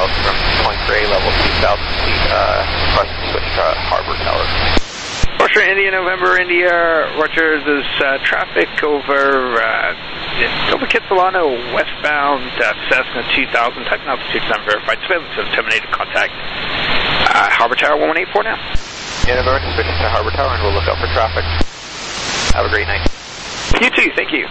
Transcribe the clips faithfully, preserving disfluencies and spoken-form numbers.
south from Point Grey, level two thousand feet, uh, crossing switch to Harbor Tower. Roger, India, November, India, Roger, there's uh, traffic over, uh, over Kitsilano, westbound, uh, Cessna two thousand, type altitude unverified, surveillance has terminated contact. Uh, Harbor Tower one one eight four now. Yeah, November, switching to Harbor Tower and we'll look out for traffic. Have a great night. You too, thank you.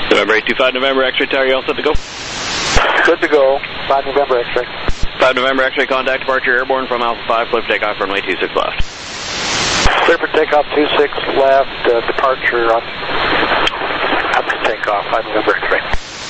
November eight two five, November, X-ray tower, you all set to go? Good to go. five November X-ray. five November, X-ray contact, departure airborne from Alpha five, clear for takeoff, runway two six left. Clear for takeoff, two six left, uh, departure on after takeoff, five November X-ray.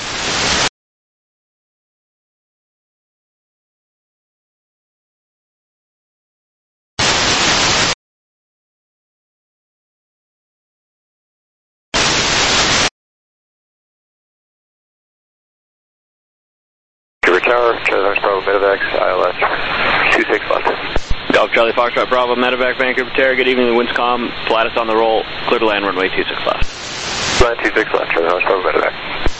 Tower, Charlie Bravo, Medevac, I L S, two six left. Golf Charlie Foxtrot Bravo, Medevac, Vancouver Terra, good evening, the wind's calm, Pilatus on the roll, clear to land, runway two six left. Land two six left, Charlie Bravo, Medevac.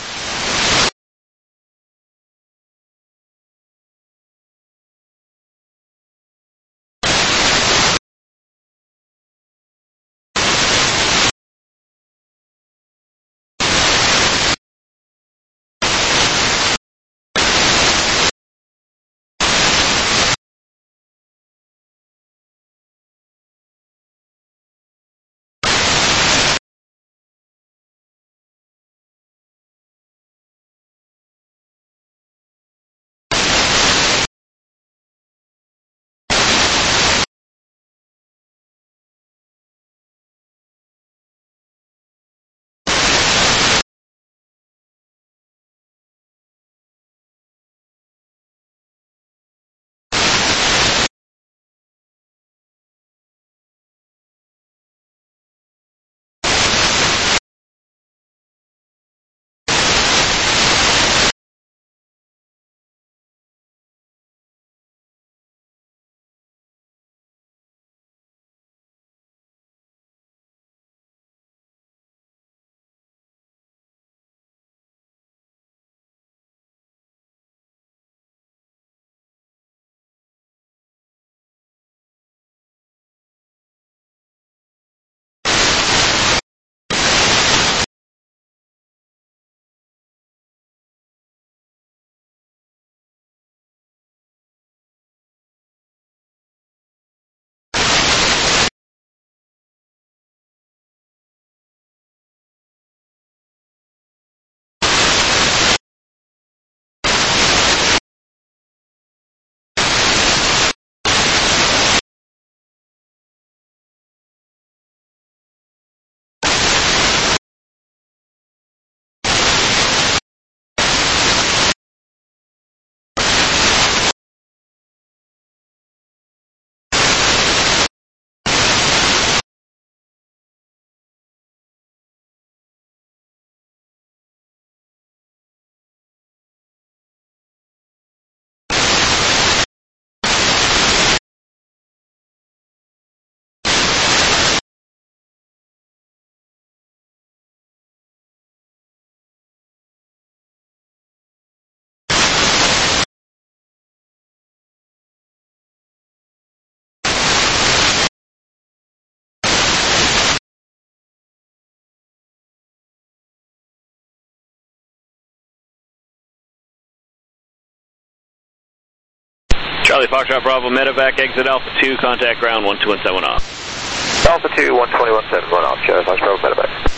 Charlie Foxtrot Bravo, Medevac, exit Alpha two, contact ground one two one seven off. Alpha two, one two one seven one off, Charlie Fox Bravo, Medevac.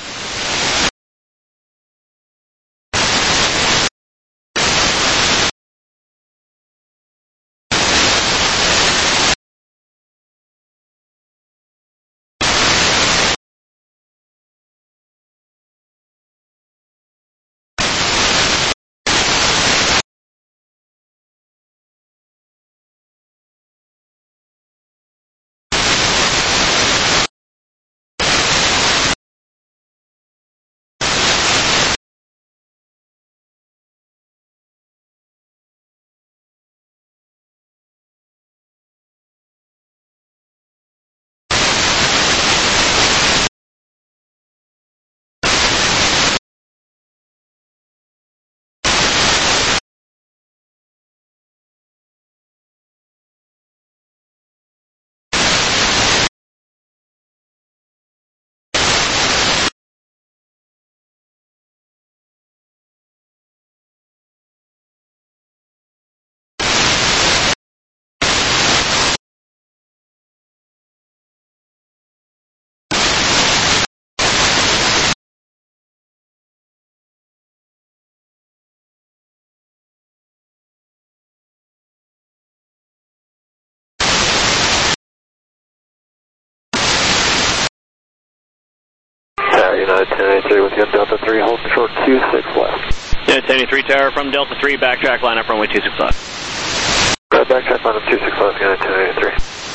United ten eighty-three with you on Delta three, holding short two six left. United ten eighty-three Tower from Delta three, backtrack line up runway two six left. Right, backtrack line up two six left, United ten eighty-three.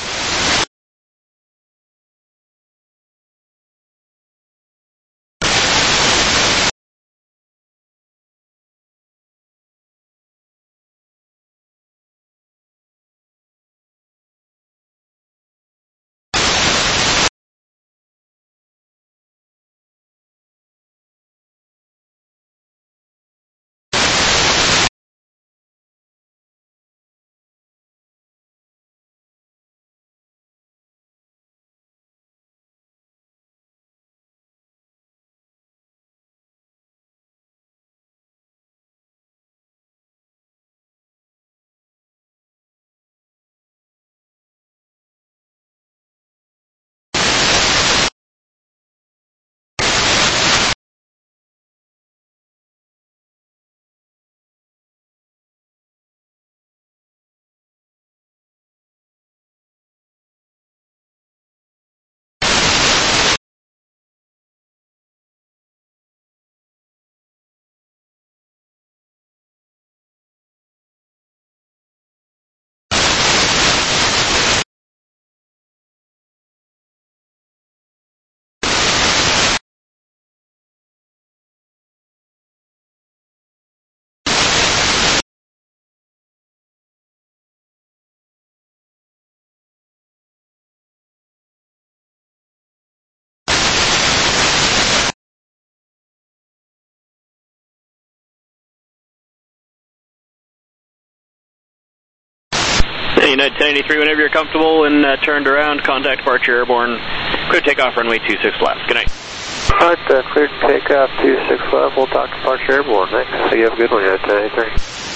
United ten eighty-three, whenever you're comfortable and uh, turned around, contact departure airborne. Clear takeoff runway two six left. Good night. Alright, uh, clear takeoff two six left. We'll talk departure airborne. Thanks. So you have a good one, United ten eighty-three.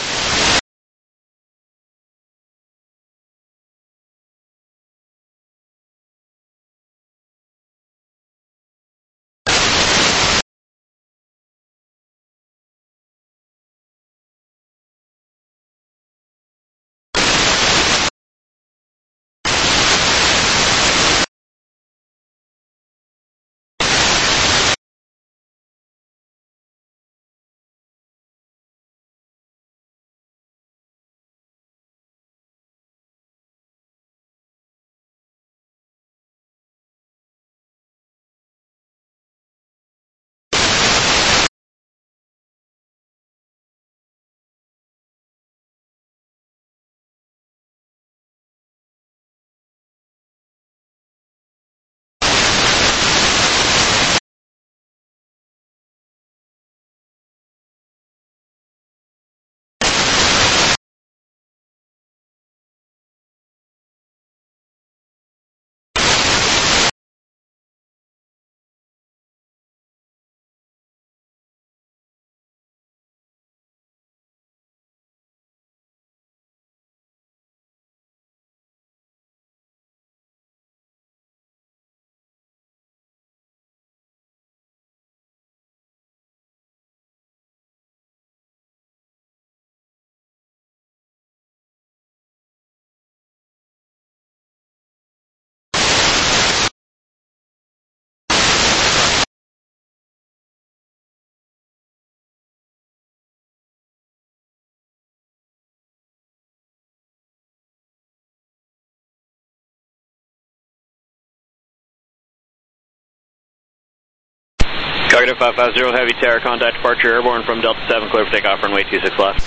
Target five five zero, Heavy Tower, contact departure airborne from Delta seven, clear for takeoff runway two six left.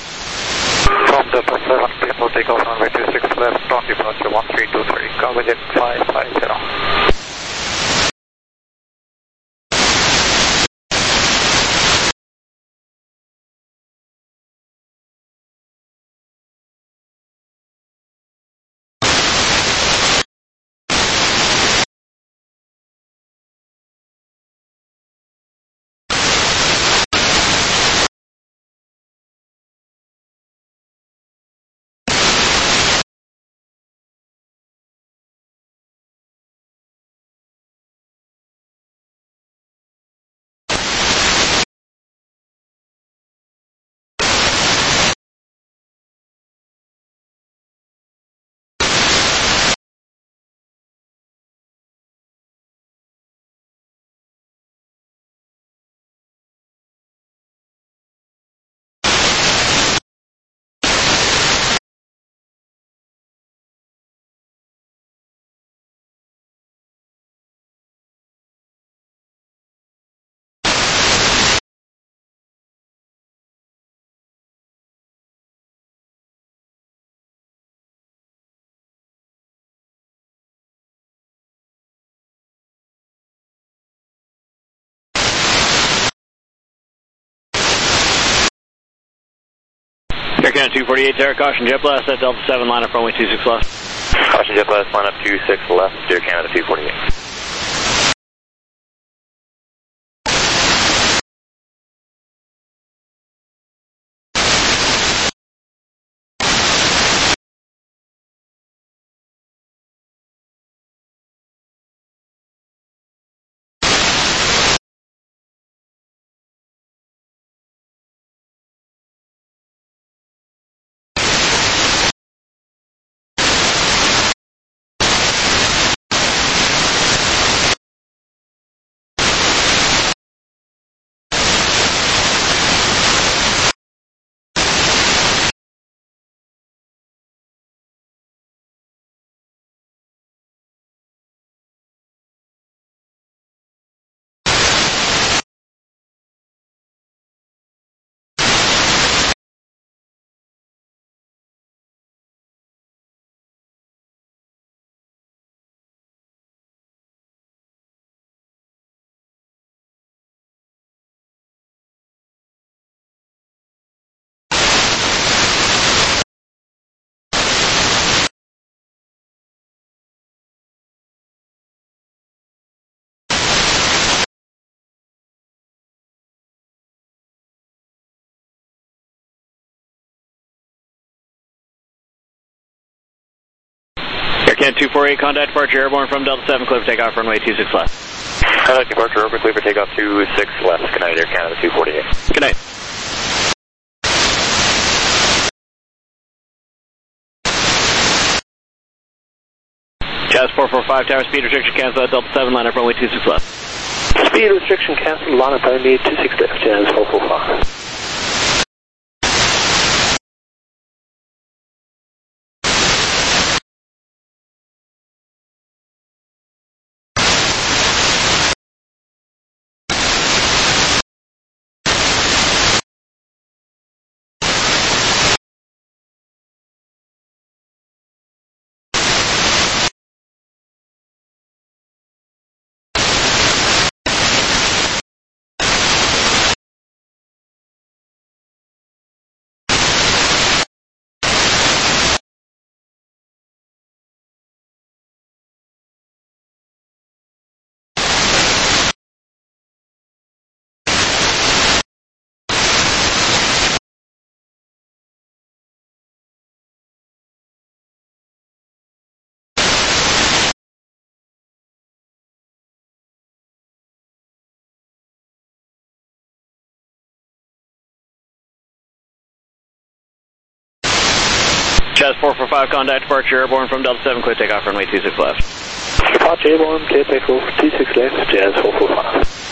From Delta seven, clear for takeoff runway two six left, on departure one three two three, cover within five five zero. Canada two forty-eight, Air Caution Jet Blast at Delta seven, line up runway two six left. Caution Jet Blast, line up two six left, Air Canada two forty-eight. Air Canada two forty-eight, contact departure airborne from Delta seven, clear for takeoff, runway two six left. Contact departure over, clear for takeoff two six left. Good night, Air Canada two forty-eight. Good night. Jazz four four five, tower speed restriction cancel at Delta seven, line up runway two six left. Speed restriction cancelled, line up runway two six left, Jazz four four five. Jazz four four five, contact departure airborne from Delta seven, clear takeoff, runway two six left. Departure airborne, clear takeoff two six left, Jazz four four five.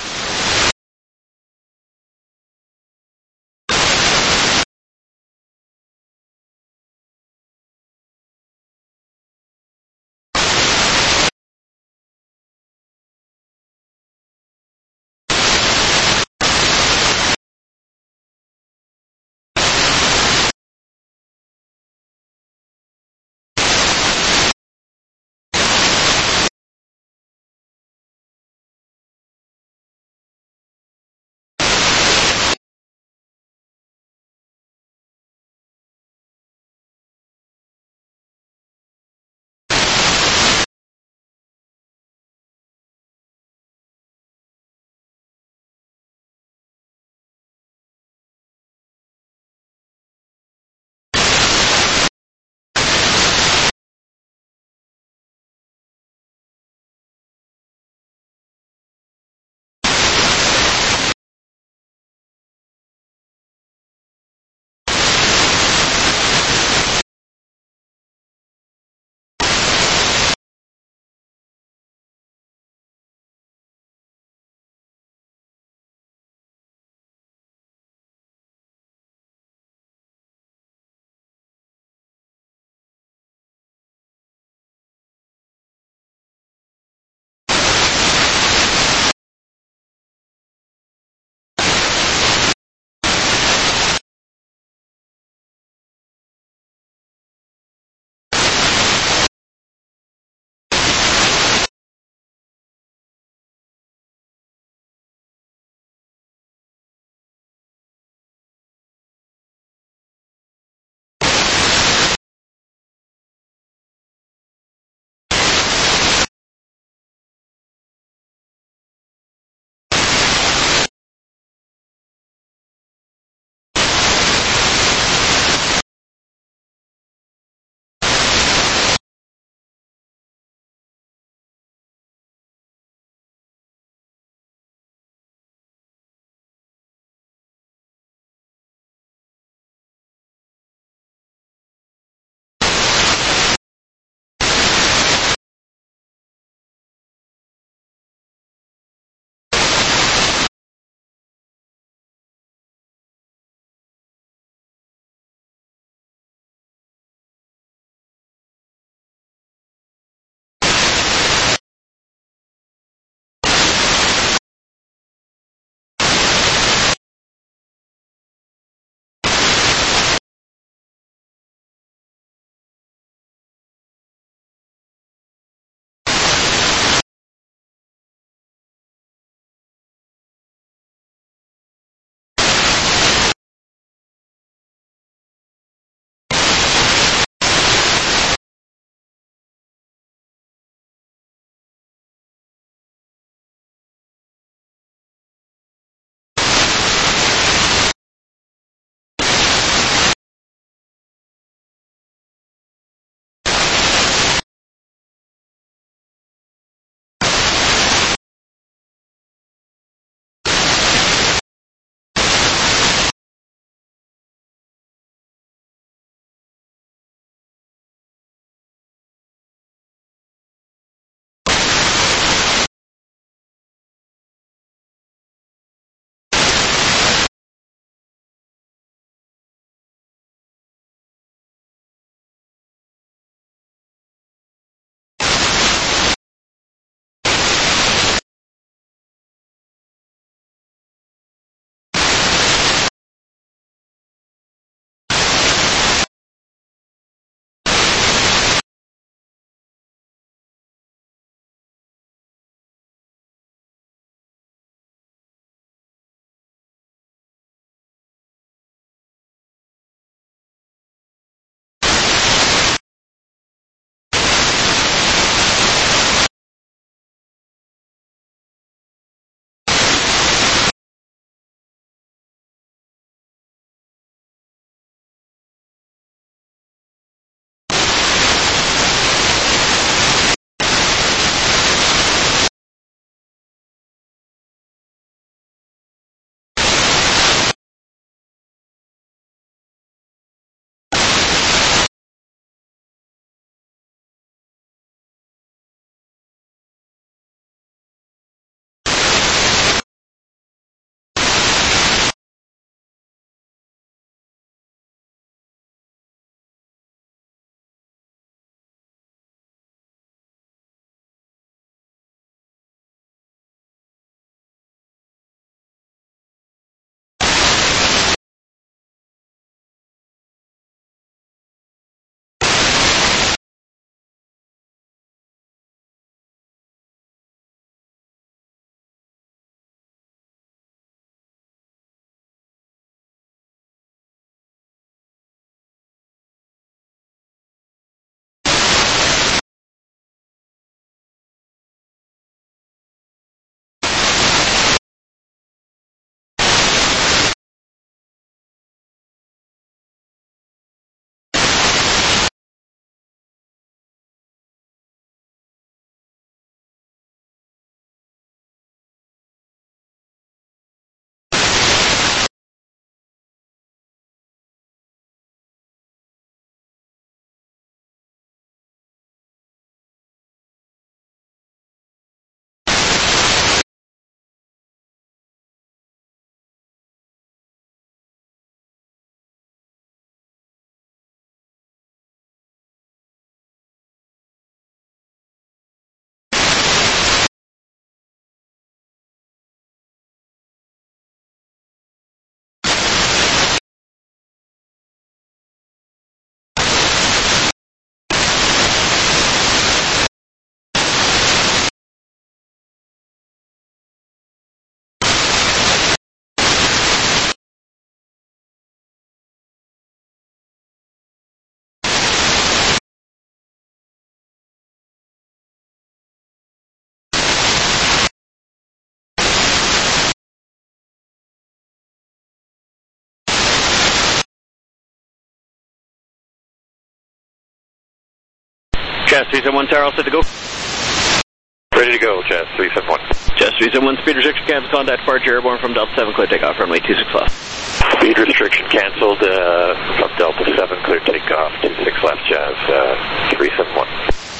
Jazz three seven one Tower, all set to go. Ready to go, Jazz three seven one. Jazz three seven one, speed restriction canceled, contact departure airborne from Delta seven, clear takeoff, runway two six left. Speed restriction canceled uh, from Delta seven, clear takeoff, two six left, Jazz uh, three seven one.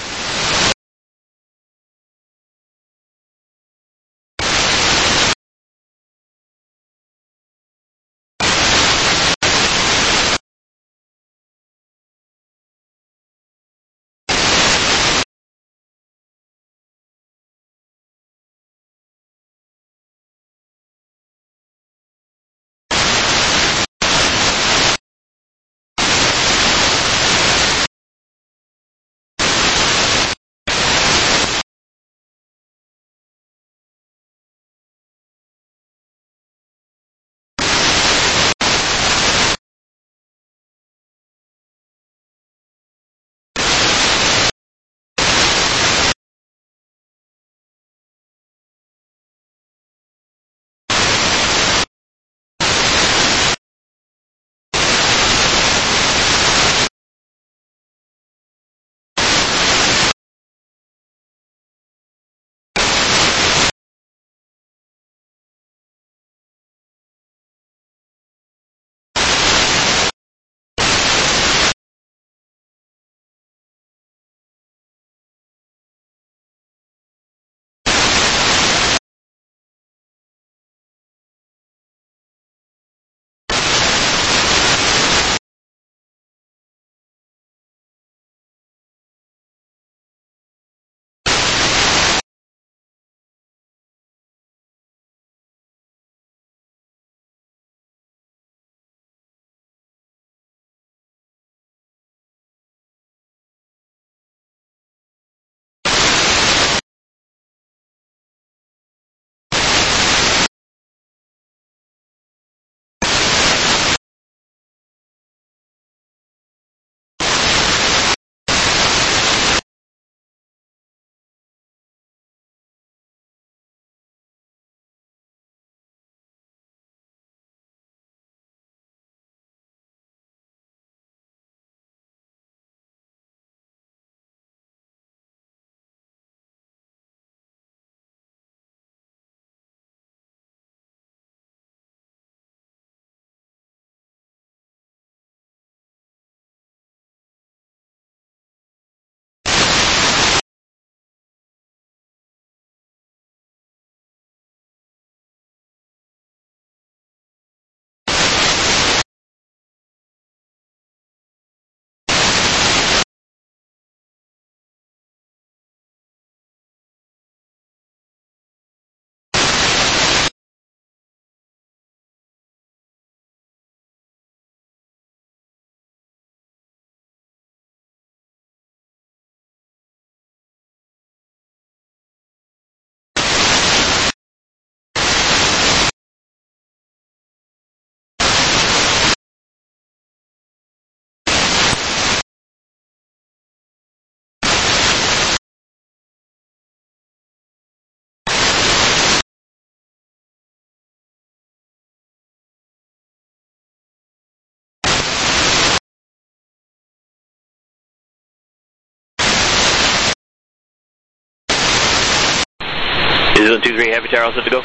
New Zealand two three, Happy Tower, all set to go.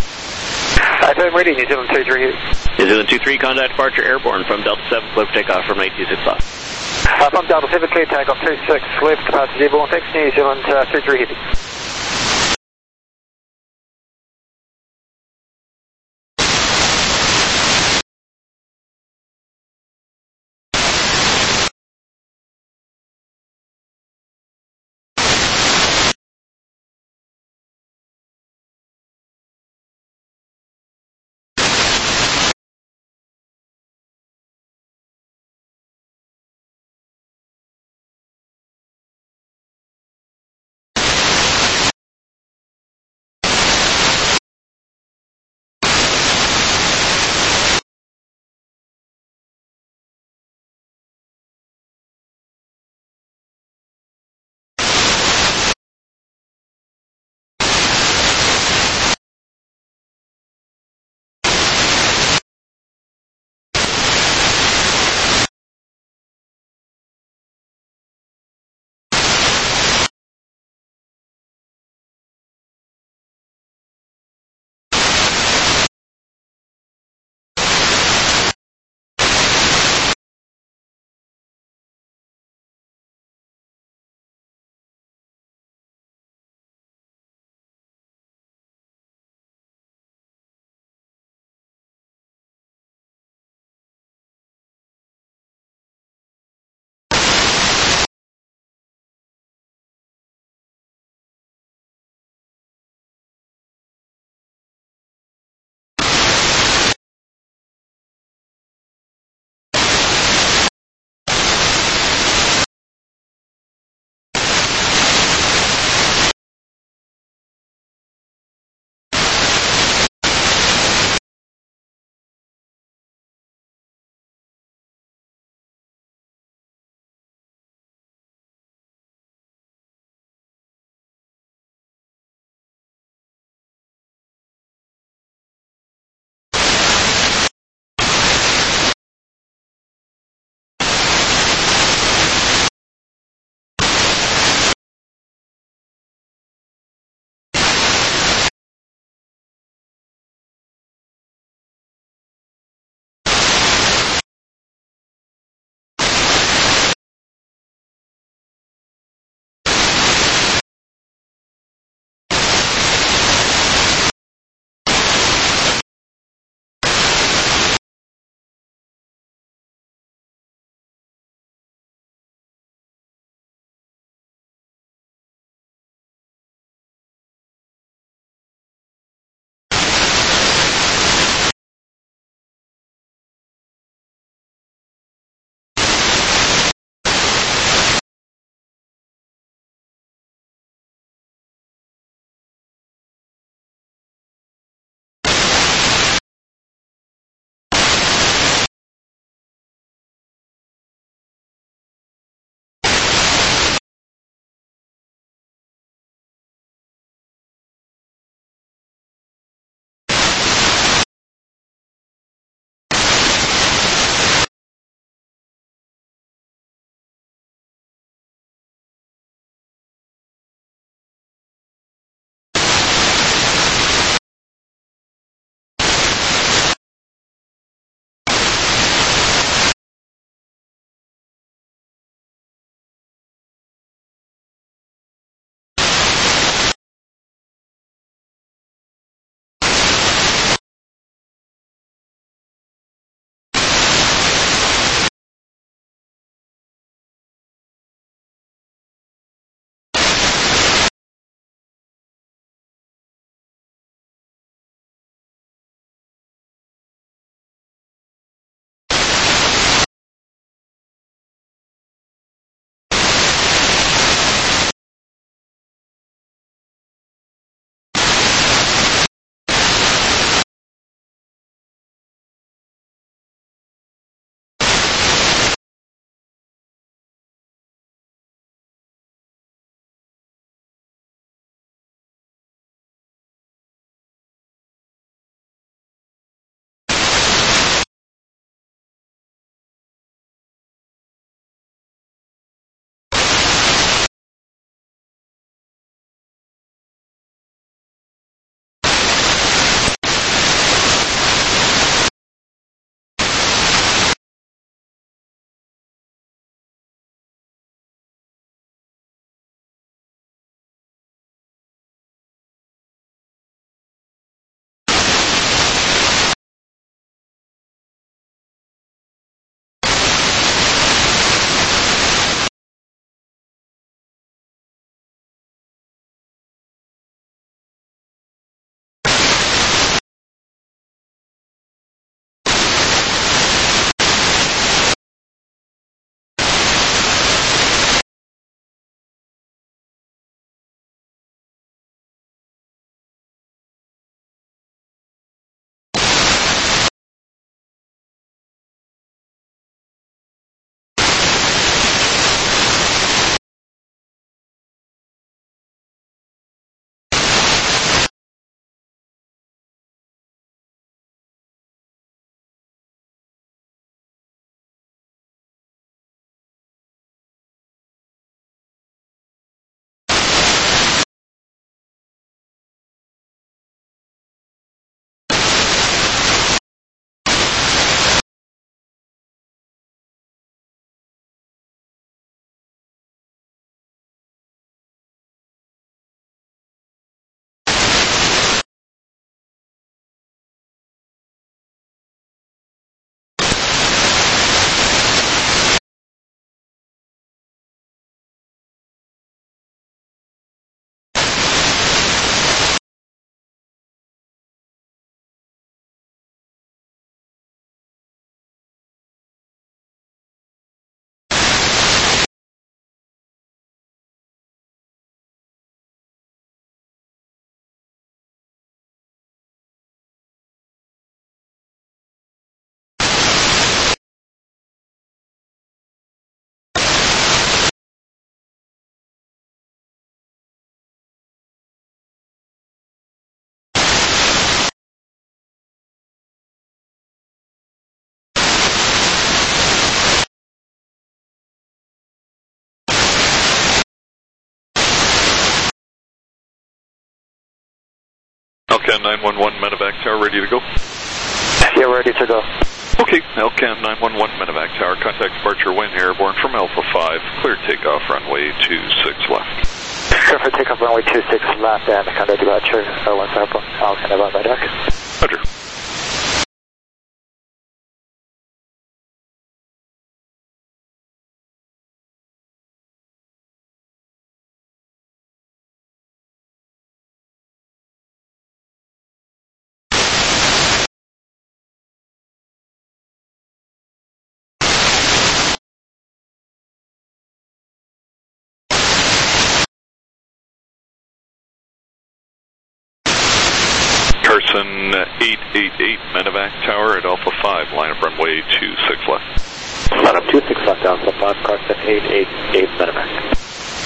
I'm ready, New Zealand two three. New Zealand two three, contact departure airborne from Delta seven, clear for takeoff from eight two six left. Uh, from Delta seven, clear takeoff two six left, passenger airborne, thanks, New Zealand uh, two three heavy. Alcan nine one one Medevac Tower, ready to go? Yeah, ready to go. Okay, Alcan nine one one Medevac Tower, contact departure Wynn Airborne from Alpha five, clear takeoff runway two six left. Clear for takeoff runway two six left and contact departure uh, Wynn Airborne, Alcan about Medevac. Roger. Carson eight eight eight Medevac Tower at Alpha five, line up runway two six left. Line up two six left, Alpha five, Carson eight eight eight Medevac.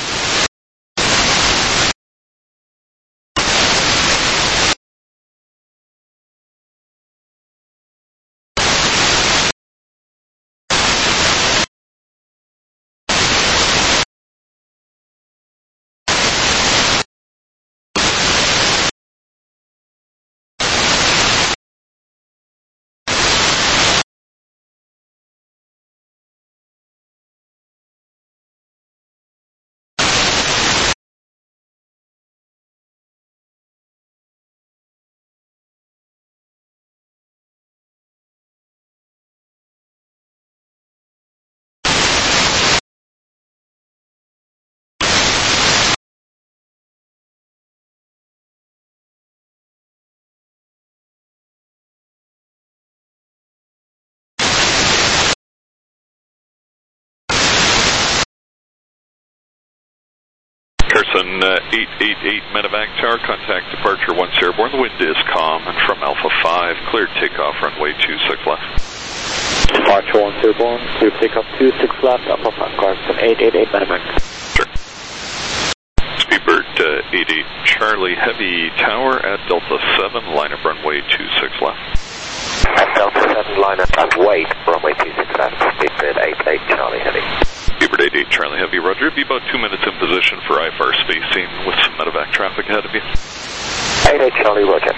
Carson uh, eight eight eight Medevac Tower, contact departure once airborne. The wind is calm and from Alpha five, cleared takeoff runway two six left. Departure once airborne, clear takeoff two six left, Alpha five, Carson eight eight eight Medevac. Sure. Speedbird uh, eight eight Charlie Heavy Tower at Delta seven, line up runway two six left. At Delta seven, line up and wait, runway two six left, Speedbird eight eight Charlie Heavy. Speedbird eight eight Charlie Heavy, roger. Be about two minutes in position for I F R spacing with some medevac traffic ahead of you. eight eight Charlie, roger.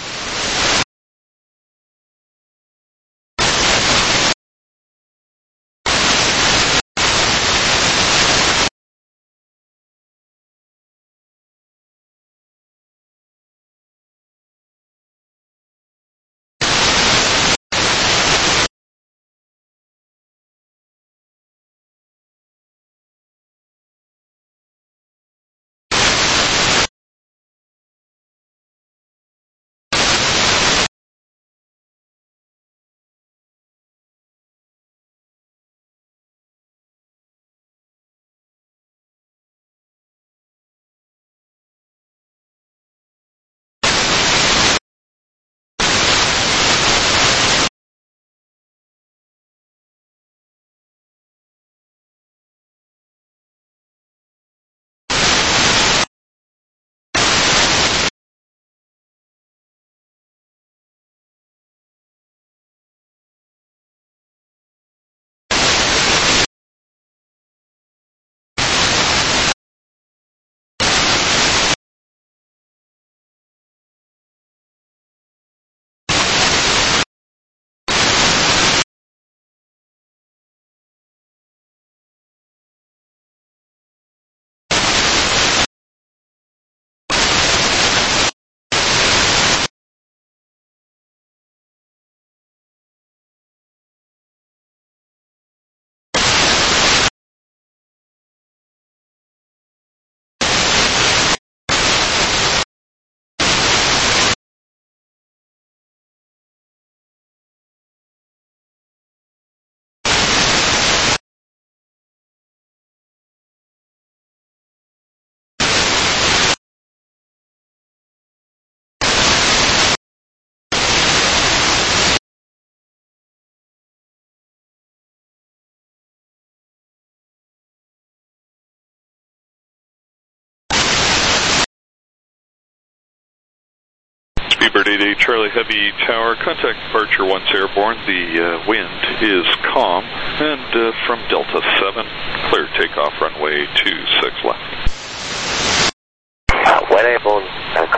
Speedbird eight eight Charlie Heavy Tower, contact departure once airborne. The uh, wind is calm, and uh, from Delta seven, clear takeoff runway two six left. Uh, when airborne, uh, contact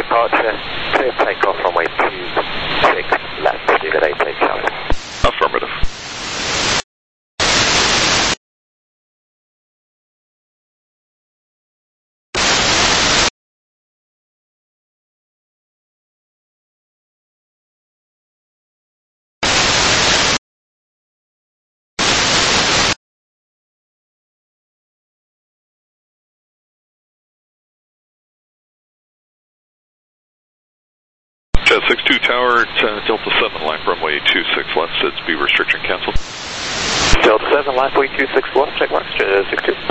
departure, clear takeoff runway two six left, David eight eight Charlie. Affirmative. Jet six two Tower, uh, Delta seven, line runway two six left, said speed restriction canceled. Delta seven, line runway two six left, check marks, Jet six two.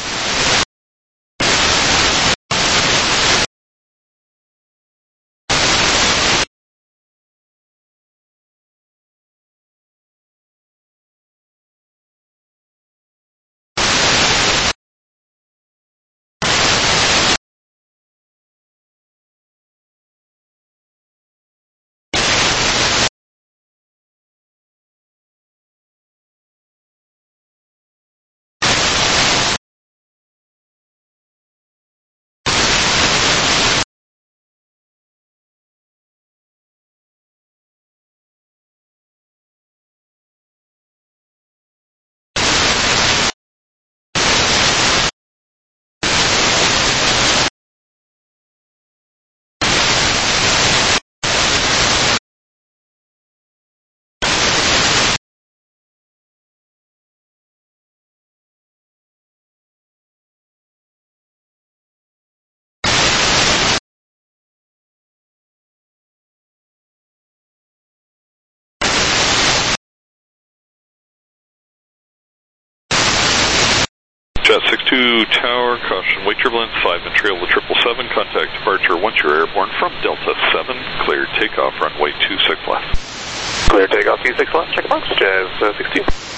Jet six two Tower, caution, weight turbulence, five and trail to triple seven, contact departure once you're airborne from Delta seven, clear takeoff, runway two six left. Clear takeoff, two six left, check marks, Jet six two.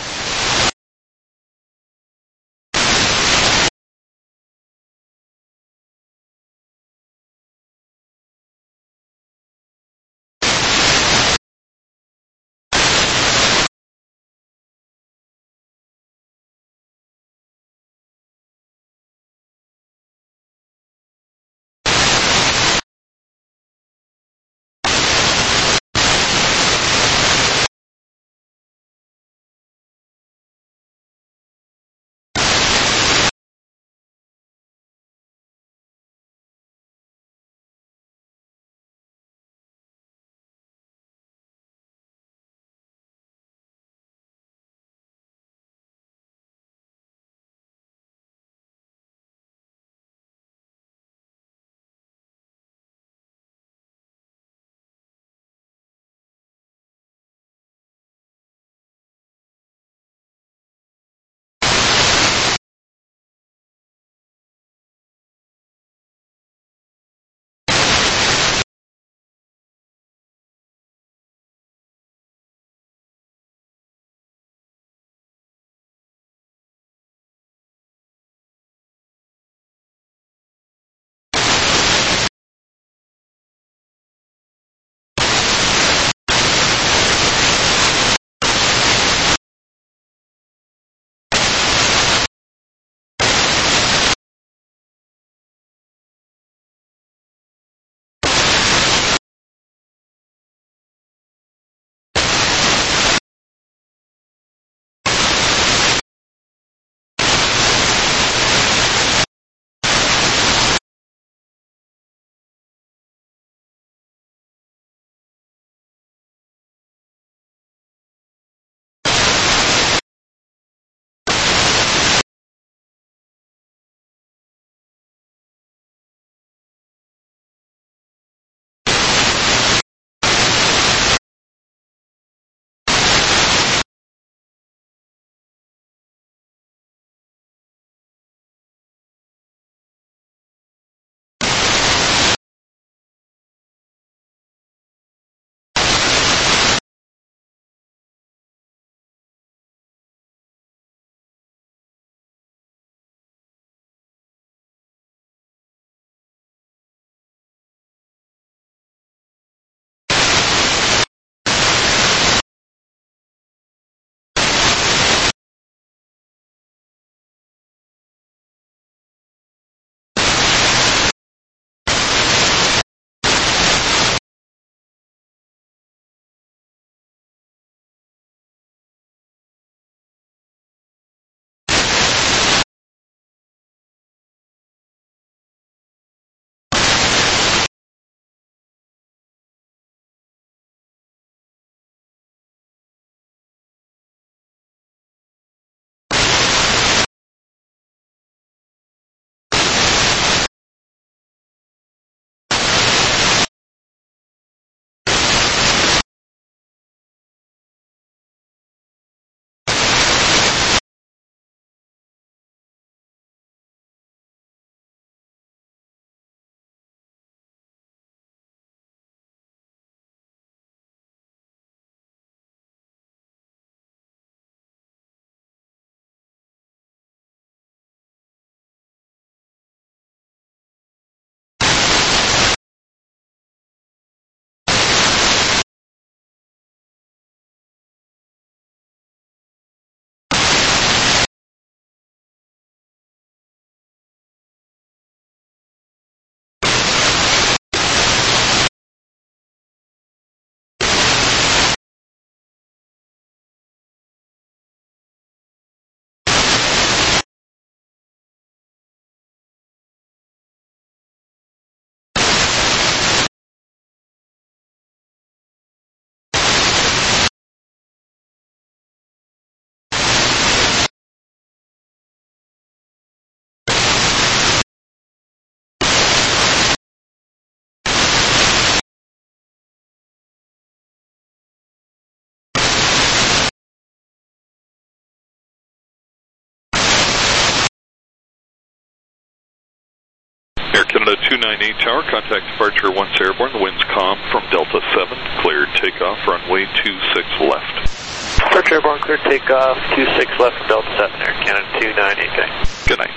Air Canada two ninety-eight tower, contact departure once airborne. The wind's calm from Delta seven. Clear takeoff, runway two six left. Departure airborne, clear takeoff, two six left from Delta seven, Air Canada two ninety-eight. Good night. Good night.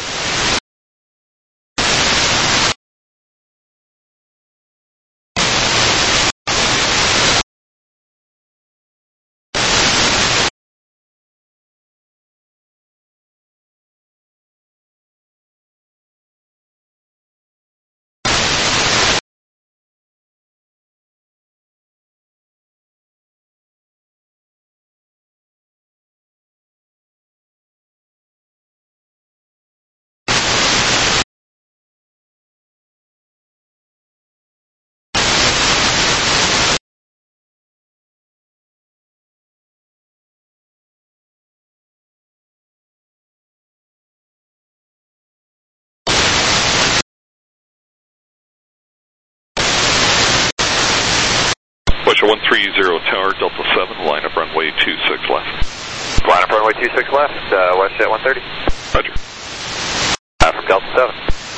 Pusher one three zero tower, Delta seven, line up runway two six left. Line up runway two six left, uh, WestJet one thirty. Roger. Uh, from Delta seven.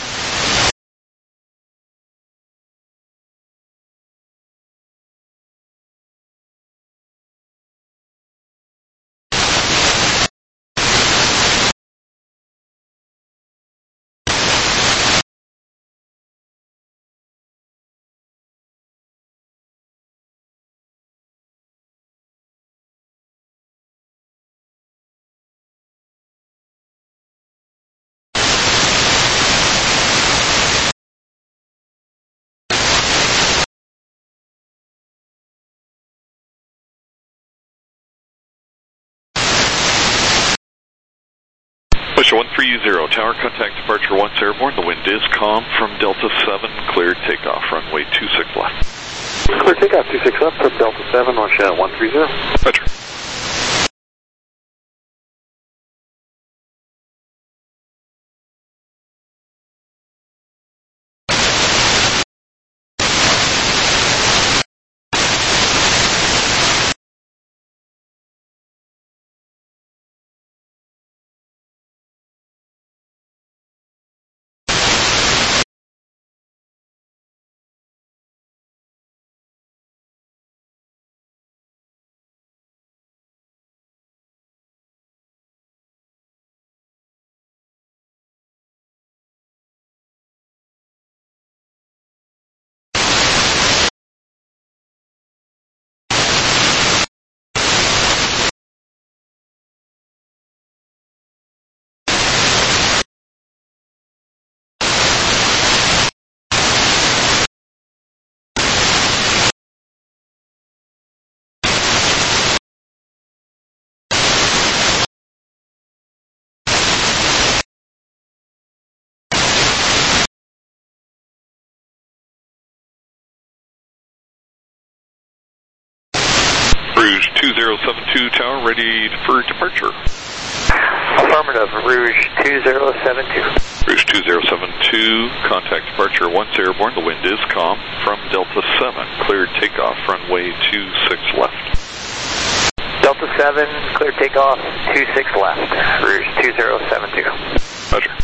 Pusher one three zero tower, contact departure once airborne. The wind is calm from Delta seven. Clear takeoff, runway two six left. Clear takeoff, two six left from Delta seven, WestJet one three zero. Roger. Rouge two zero seven two tower, ready for departure. Affirmative, Rouge two zero seven two. Rouge two zero seven two, contact departure once airborne. The wind is calm from Delta seven. Clear takeoff, runway two six left. Delta seven, clear takeoff, two six left. Rouge two zero seven two. Roger.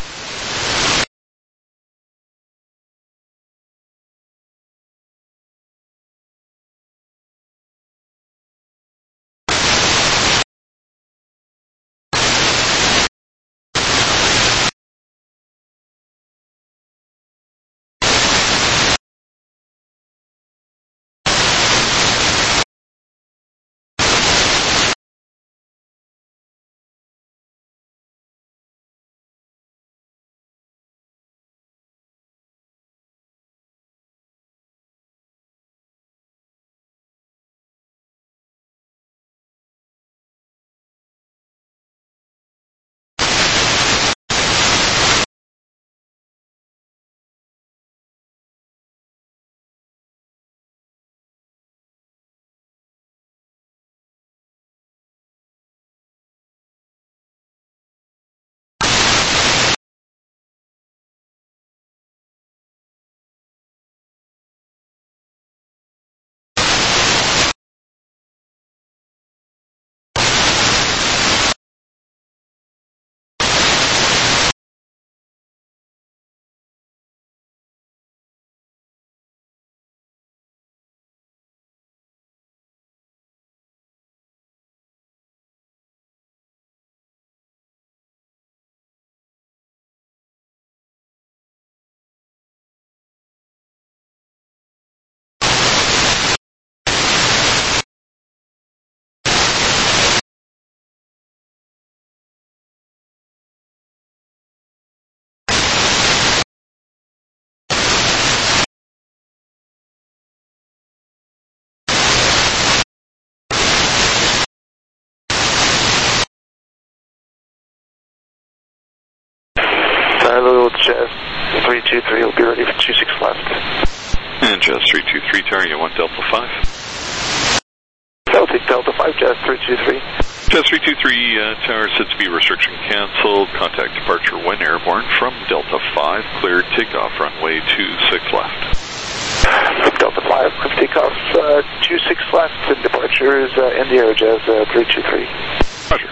be ready for two six left. And Jazz three two three, tower, you want Delta five? Celtic Delta five, Jazz three two three. Jazz three two three, uh, tower, set speed restriction canceled. Contact departure when airborne from Delta five. Cleared takeoff, runway two six left. From Delta five, quick takeoff, uh, two six left, and departure is uh, in the air, Jazz uh, three two three. Roger.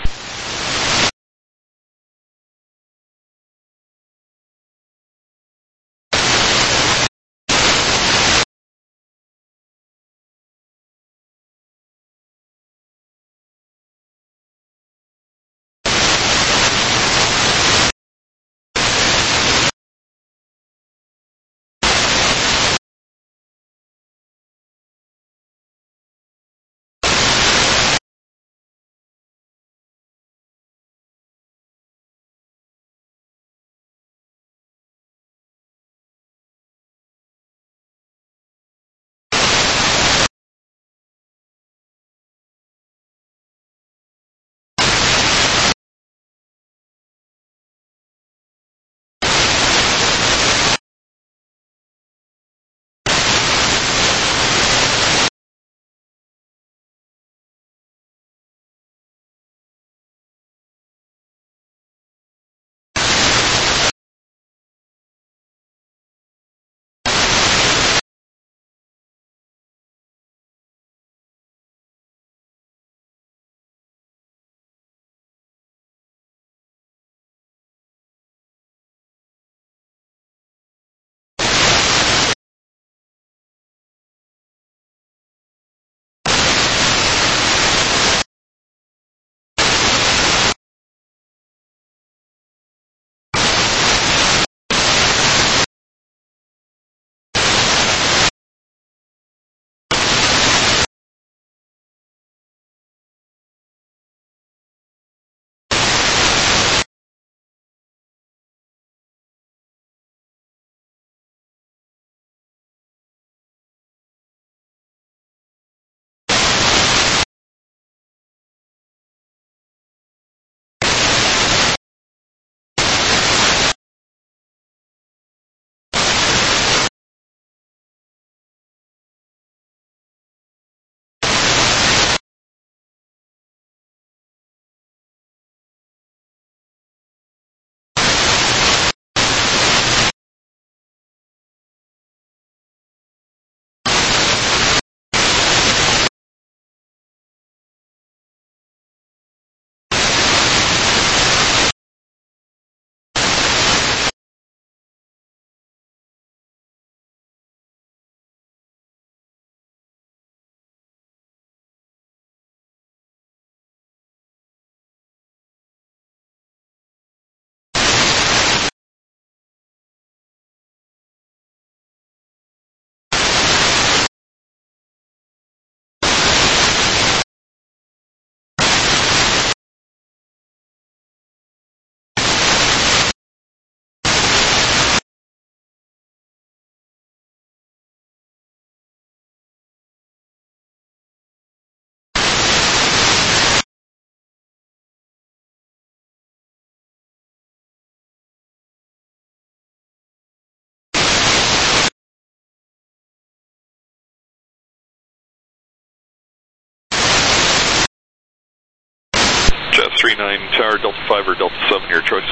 Jazz three nine, tower, Delta five or Delta seven, your choice.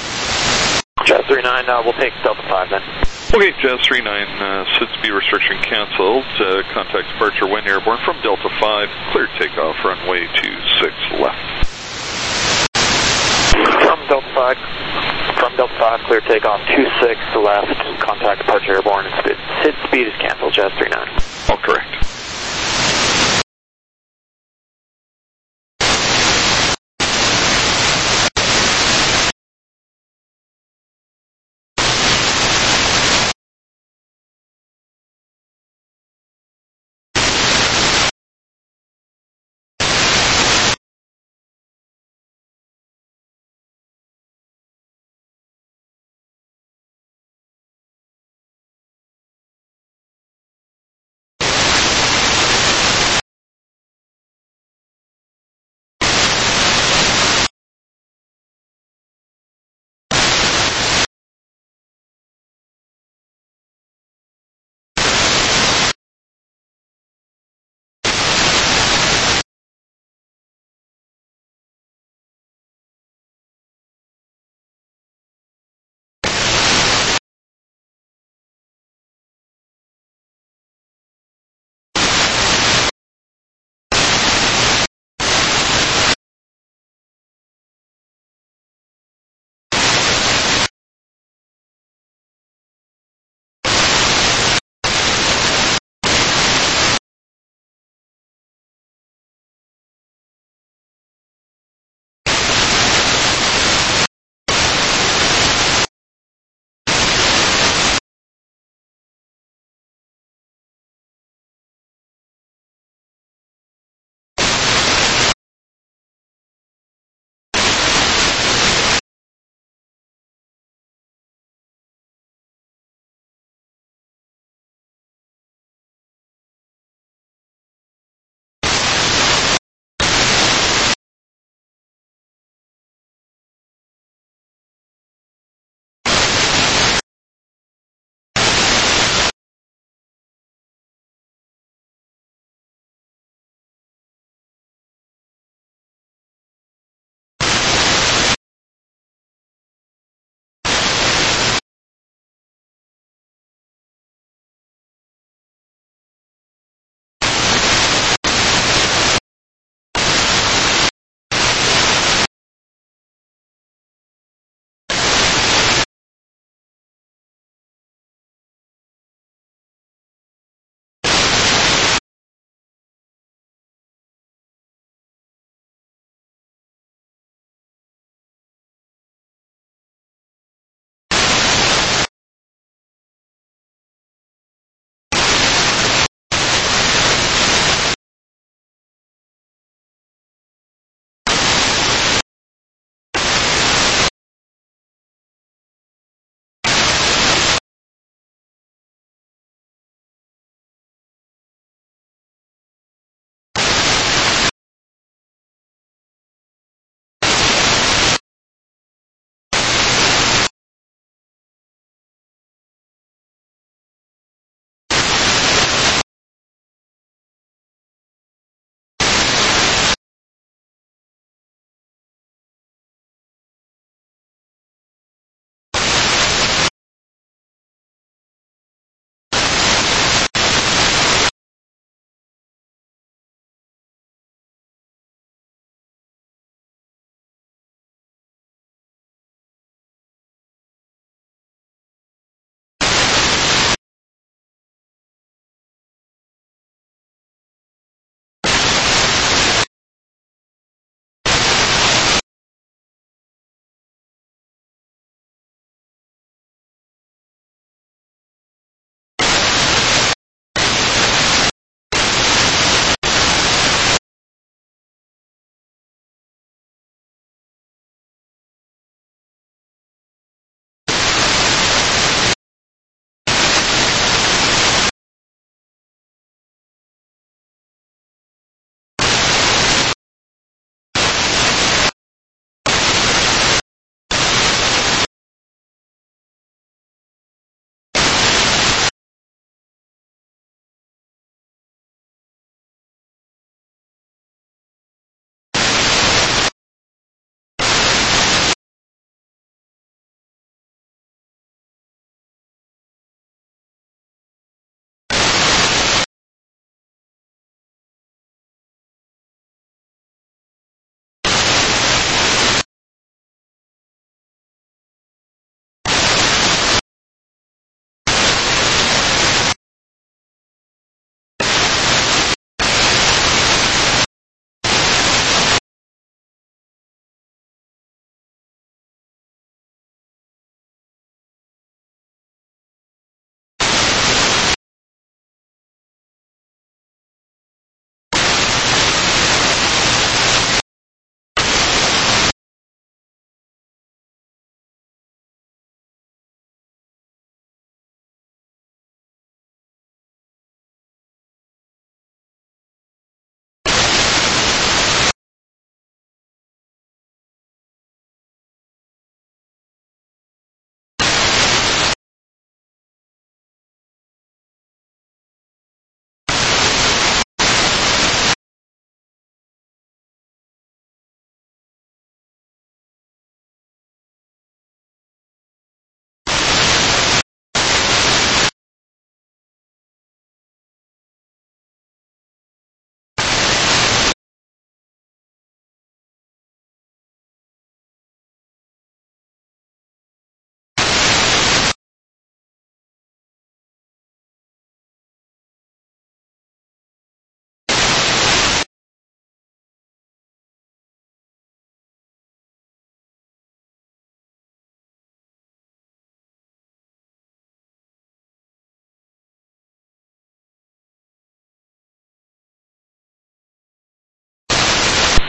Jazz three nine, uh, we'll take Delta five then. Okay, Jazz three nine, uh, set speed restriction canceled. Uh, contact departure when airborne from Delta five. Cleared takeoff, runway two six left. From Delta five, from Delta five, clear takeoff two six left. Contact departure airborne. Sid, Sid speed is canceled, Jazz three nine. All correct.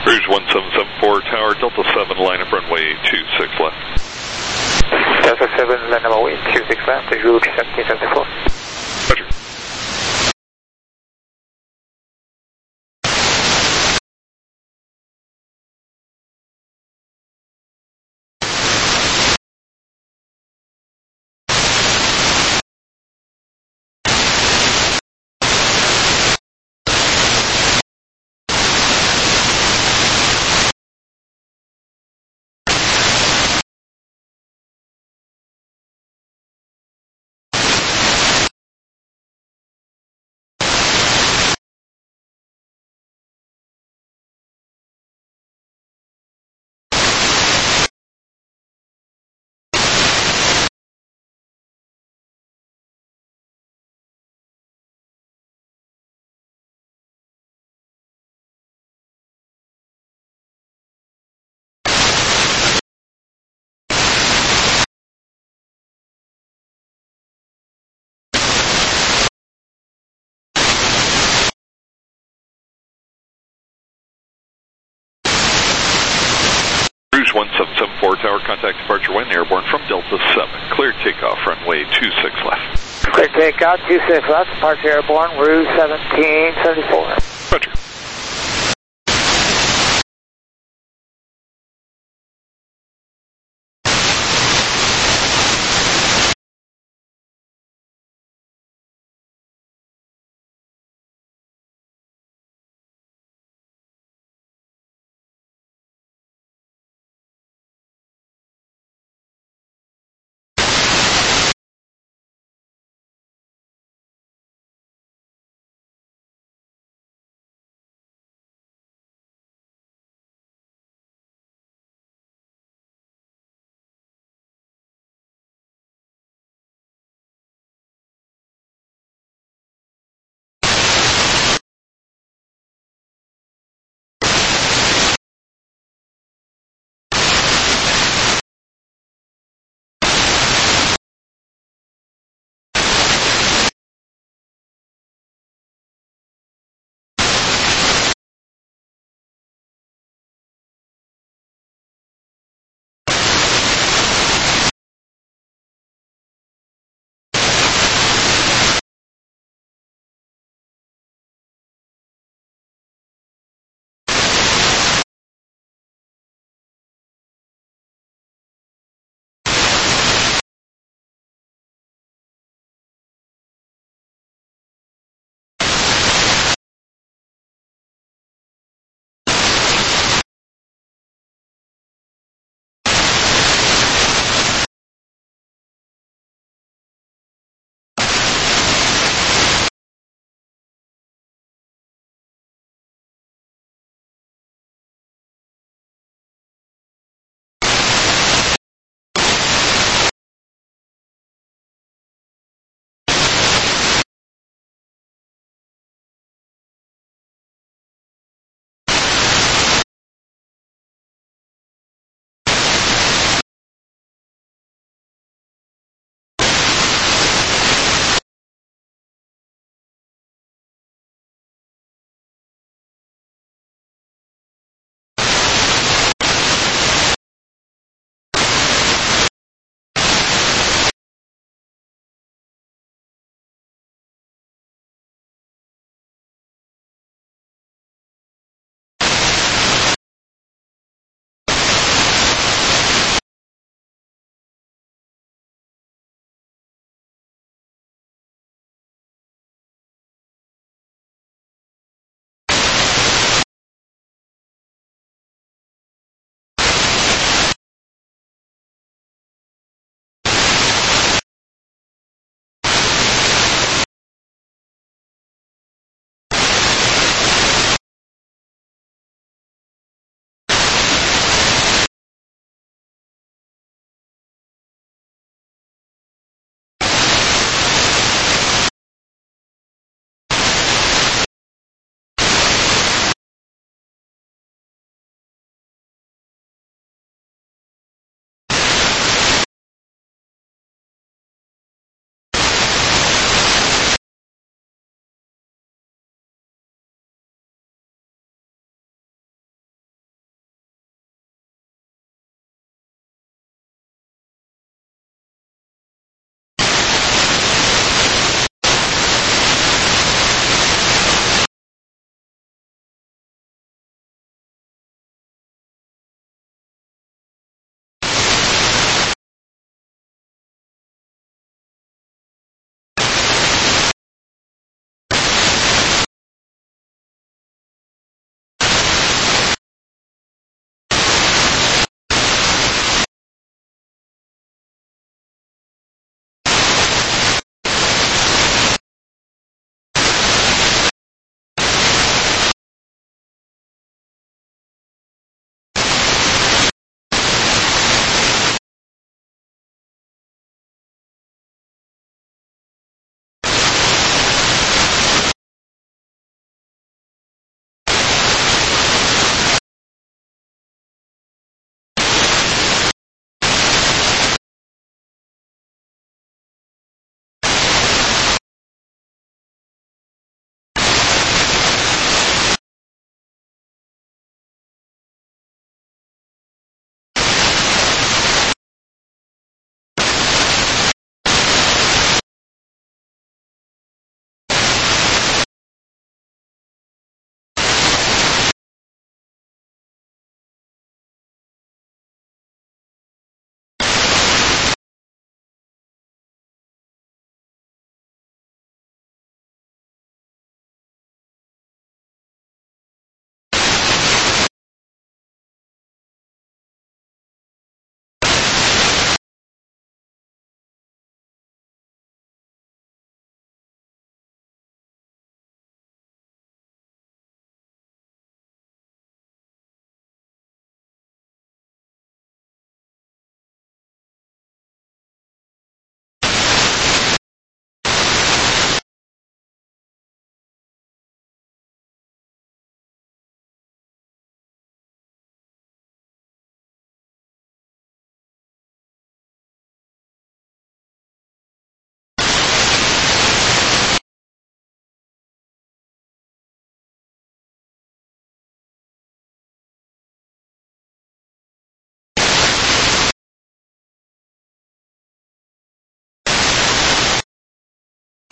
Cruise one seven seven four Tower, Delta seven, line up runway two six left. Delta seven, line up runway two six left, route seventeen seventy-four. Roger. Cruise one seven seven four Tower, contact departure when airborne from Delta seven. Clear takeoff, runway two six left. Clear takeoff, two six left, departure airborne, route seventeen seventy-four. Roger.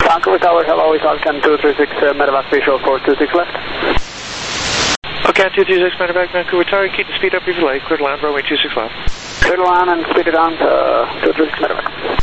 Vancouver Tower, hello, is Falcon two three six, uh, medevac visual four two six left. Okay, two three six, medevac Vancouver Tower, keep the speed up if you like, clear to land, runway two six left. Clear to land and speed it on to uh, two three six medevac.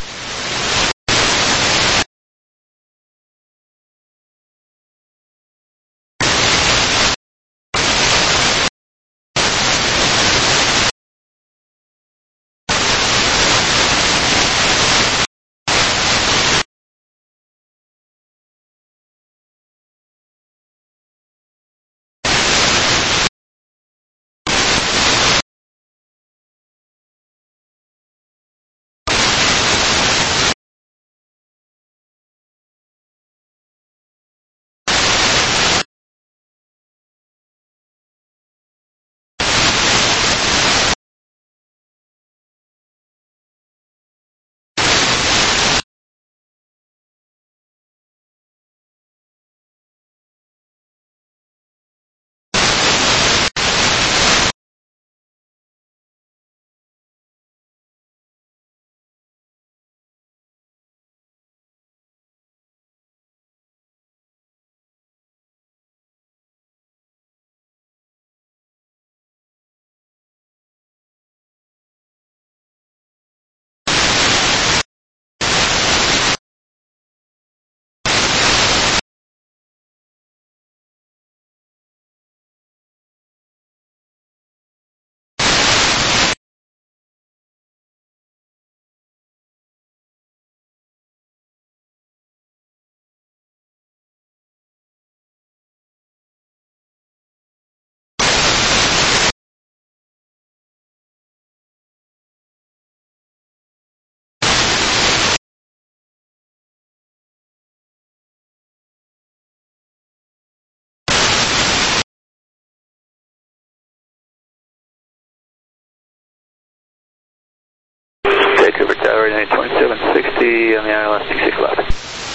Vancouver Tower, nine twenty-seven sixty on the I L S two six left.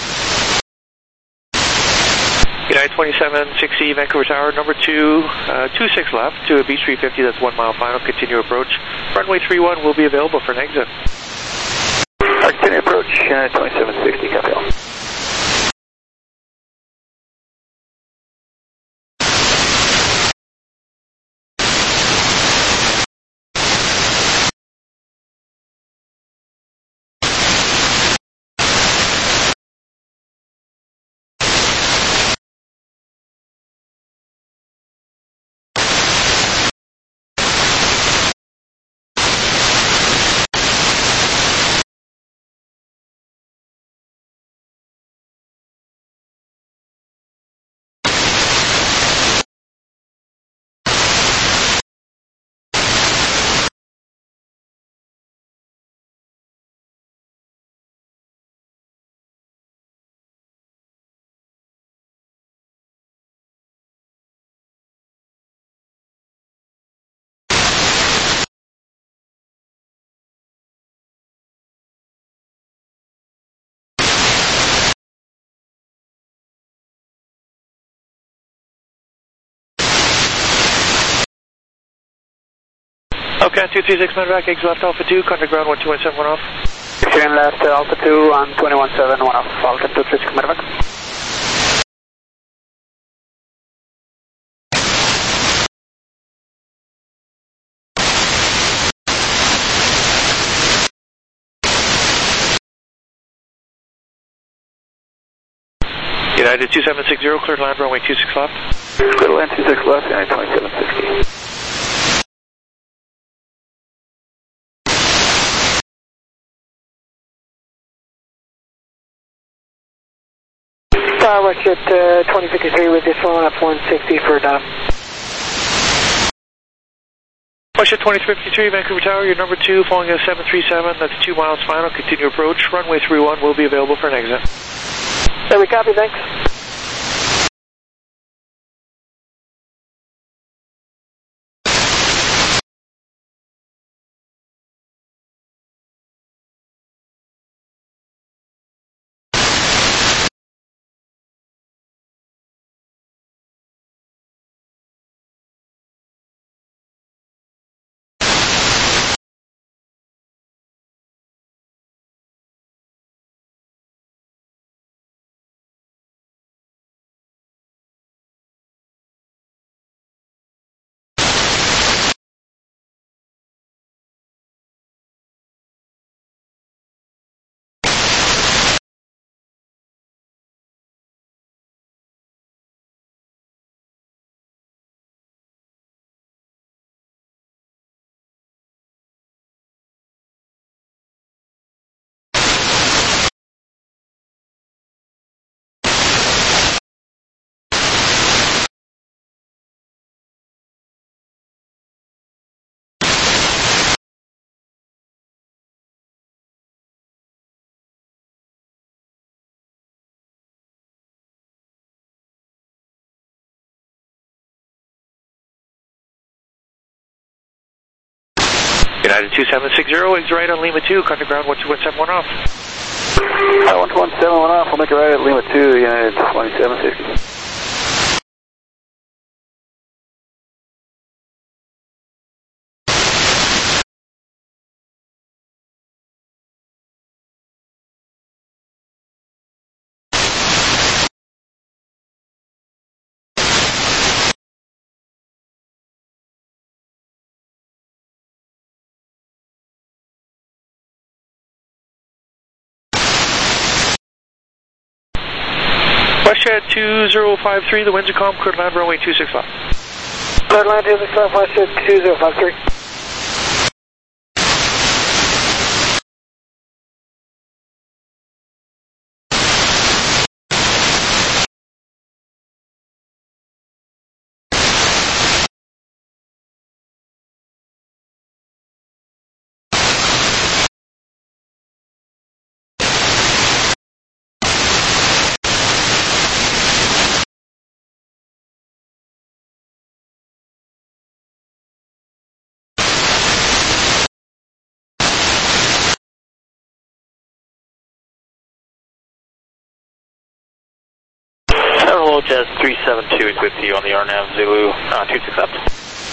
United twenty-seven sixty, Vancouver Tower, number two, uh, two six left to a Beach three fifty, that's one mile final, continue approach. Runway three one will be available for an exit. Continue approach, United twenty-seven sixty, copy all. Okay, two three six, medevac, eggs left, Alpha two, contact ground one two one seven, one off. Extreme left, uh, Alpha two on twenty-one seven, one off, Falcon two three six, medevac. United two seven six zero, clear to land, runway two six left. Clear to land two six left, United twenty-seven sixty. Tower, watch at uh, twenty fifty-three with this one up one sixty for Dom. Watch at twenty fifty-three, Vancouver Tower, you're number two, following a seven three seven, that's two miles final, continue approach, runway three one will be available for an exit. There we copy, thanks. United two seven six zero, exit right on Lima two, contact ground one two one seven one off. Uh, one two one seven one off, we'll make a right at Lima two, United twenty-seven sixty. WestJet two zero five three, the winds are calm, cleared land runway two six left. Cleared land two six left, WestJet two zero five three. Hello, Jazz three seven two is with you on the R NAV Zulu uh, two six left.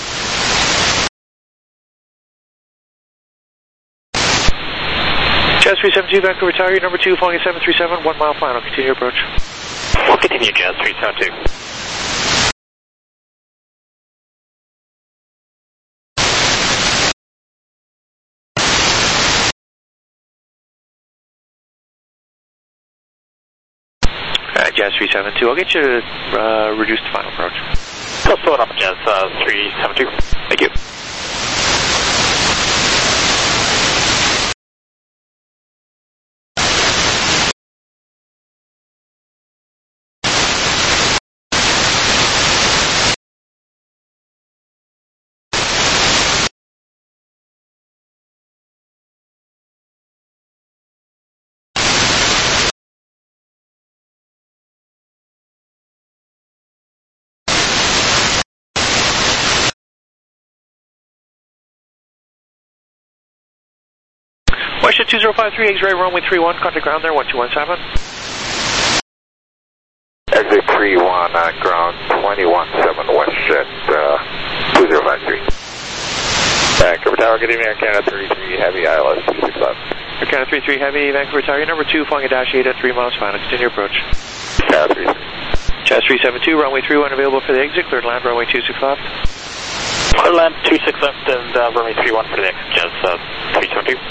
Jazz three seven two, Vancouver Tower, number two, following at seven three seven, one mile final, continue approach. We'll continue, Jazz three seven two. Uh, Jazz three seven two, I'll get you to uh, reduce the final approach. So slow it up, Jazz uh, three seven two. Thank you. WestJet two zero five three, exit right runway three one, contact ground there, one two one seven. Exit three one on ground, twenty-one seven WestJet uh, two zero five three. Vancouver Tower, good evening, Air Canada thirty-three Heavy, I L S two six left. Air Canada three three Heavy, Vancouver Tower, number two, flying a dash eight at three miles final, continue approach. Canada three. Jazz three seven two, runway three one available for the exit, cleared land runway two six left. Clear land two six left and uh, runway three one for the exit, Jazz uh, three seven two.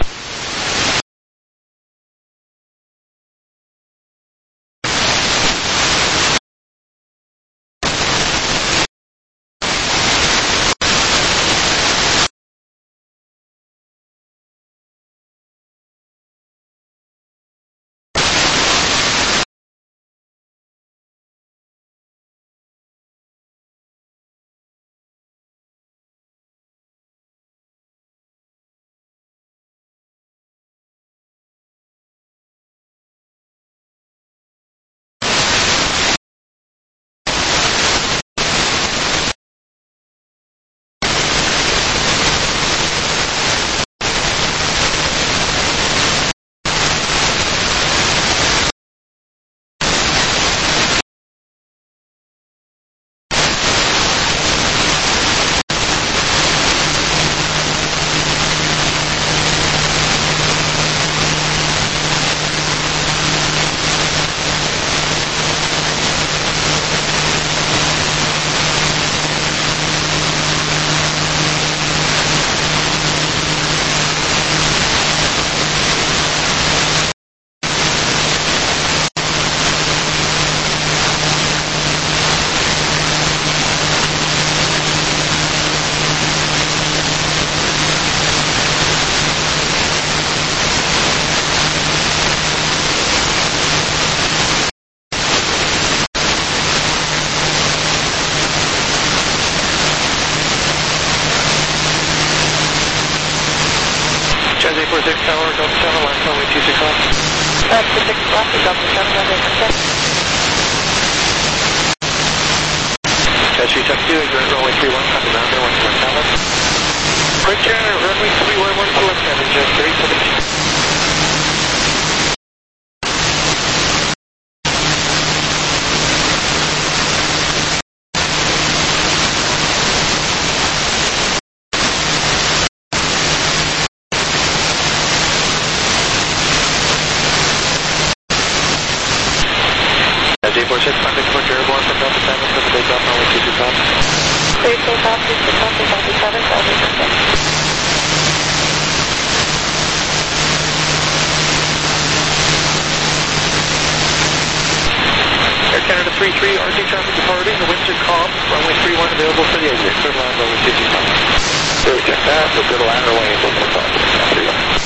eight four six Tower, Delta seven, last runway two six left. That's the six left, Delta seven, runway two six. Jazz three seven two, exit runway three one, contact ground there, one two one seven. Quick Canada, runway three one one, full advantage, uh, three seventeen. J four six, contact departure airborne from Delta seven, for the takeoff, runway two two five. Clear takeoff, two six off, Delta seven, Delta six. Air Canada three three, R J traffic departing, the winds are calm, runway three one available for the exit, clear to land, runway two two five. Clear, check that, so clear to land, runway two two five.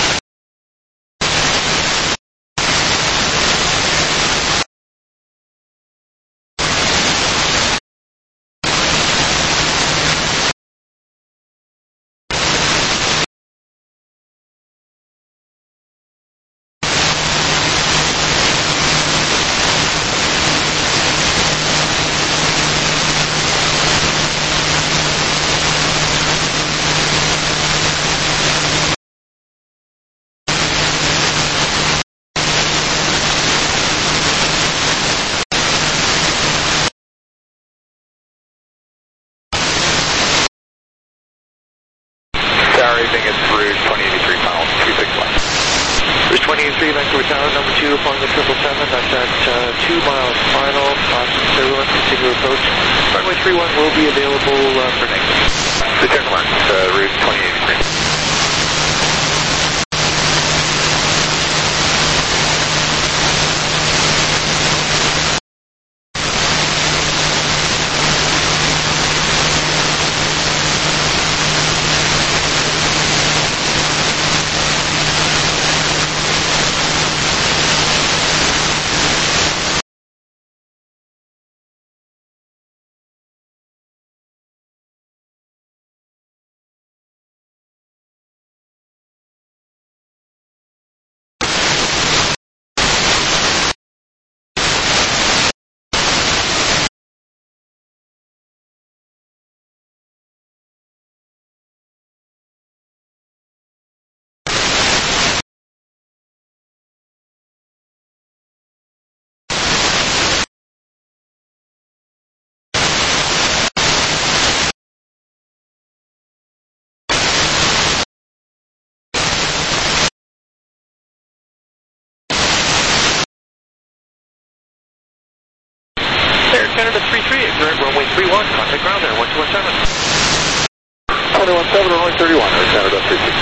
Everything is Rouge twenty eighty-three final, two six left. Rouge twenty eighty-three, Vancouver Tower, number two, upon the triple seven, that's at uh, two miles final, Boston Clearland, continue approach. Runway three one will be available uh, for next. Return to mark, uh, Rouge twenty eighty-three. Air Canada three three, ignorant, runway three one, contact ground there, one two one seven. one two one seven, runway thirty-one, Air Canada three three.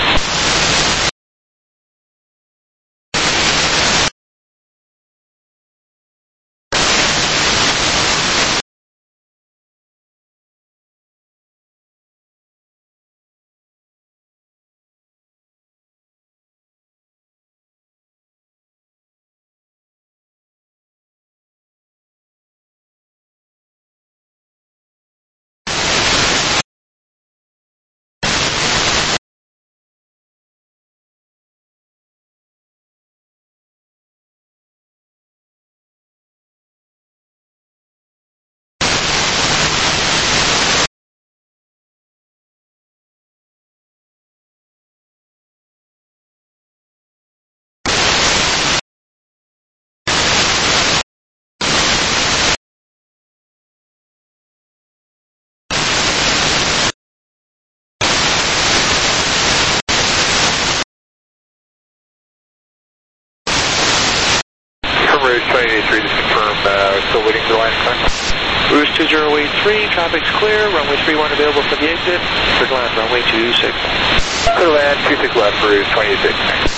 Rouge twenty eighty-three, just confirm, uh, still waiting for the line of time. Rouge two zero eight three, traffic's clear, runway three one available for the exit, clear to land, runway two six. Clear to land, two six left, Rouge twenty eighty-six.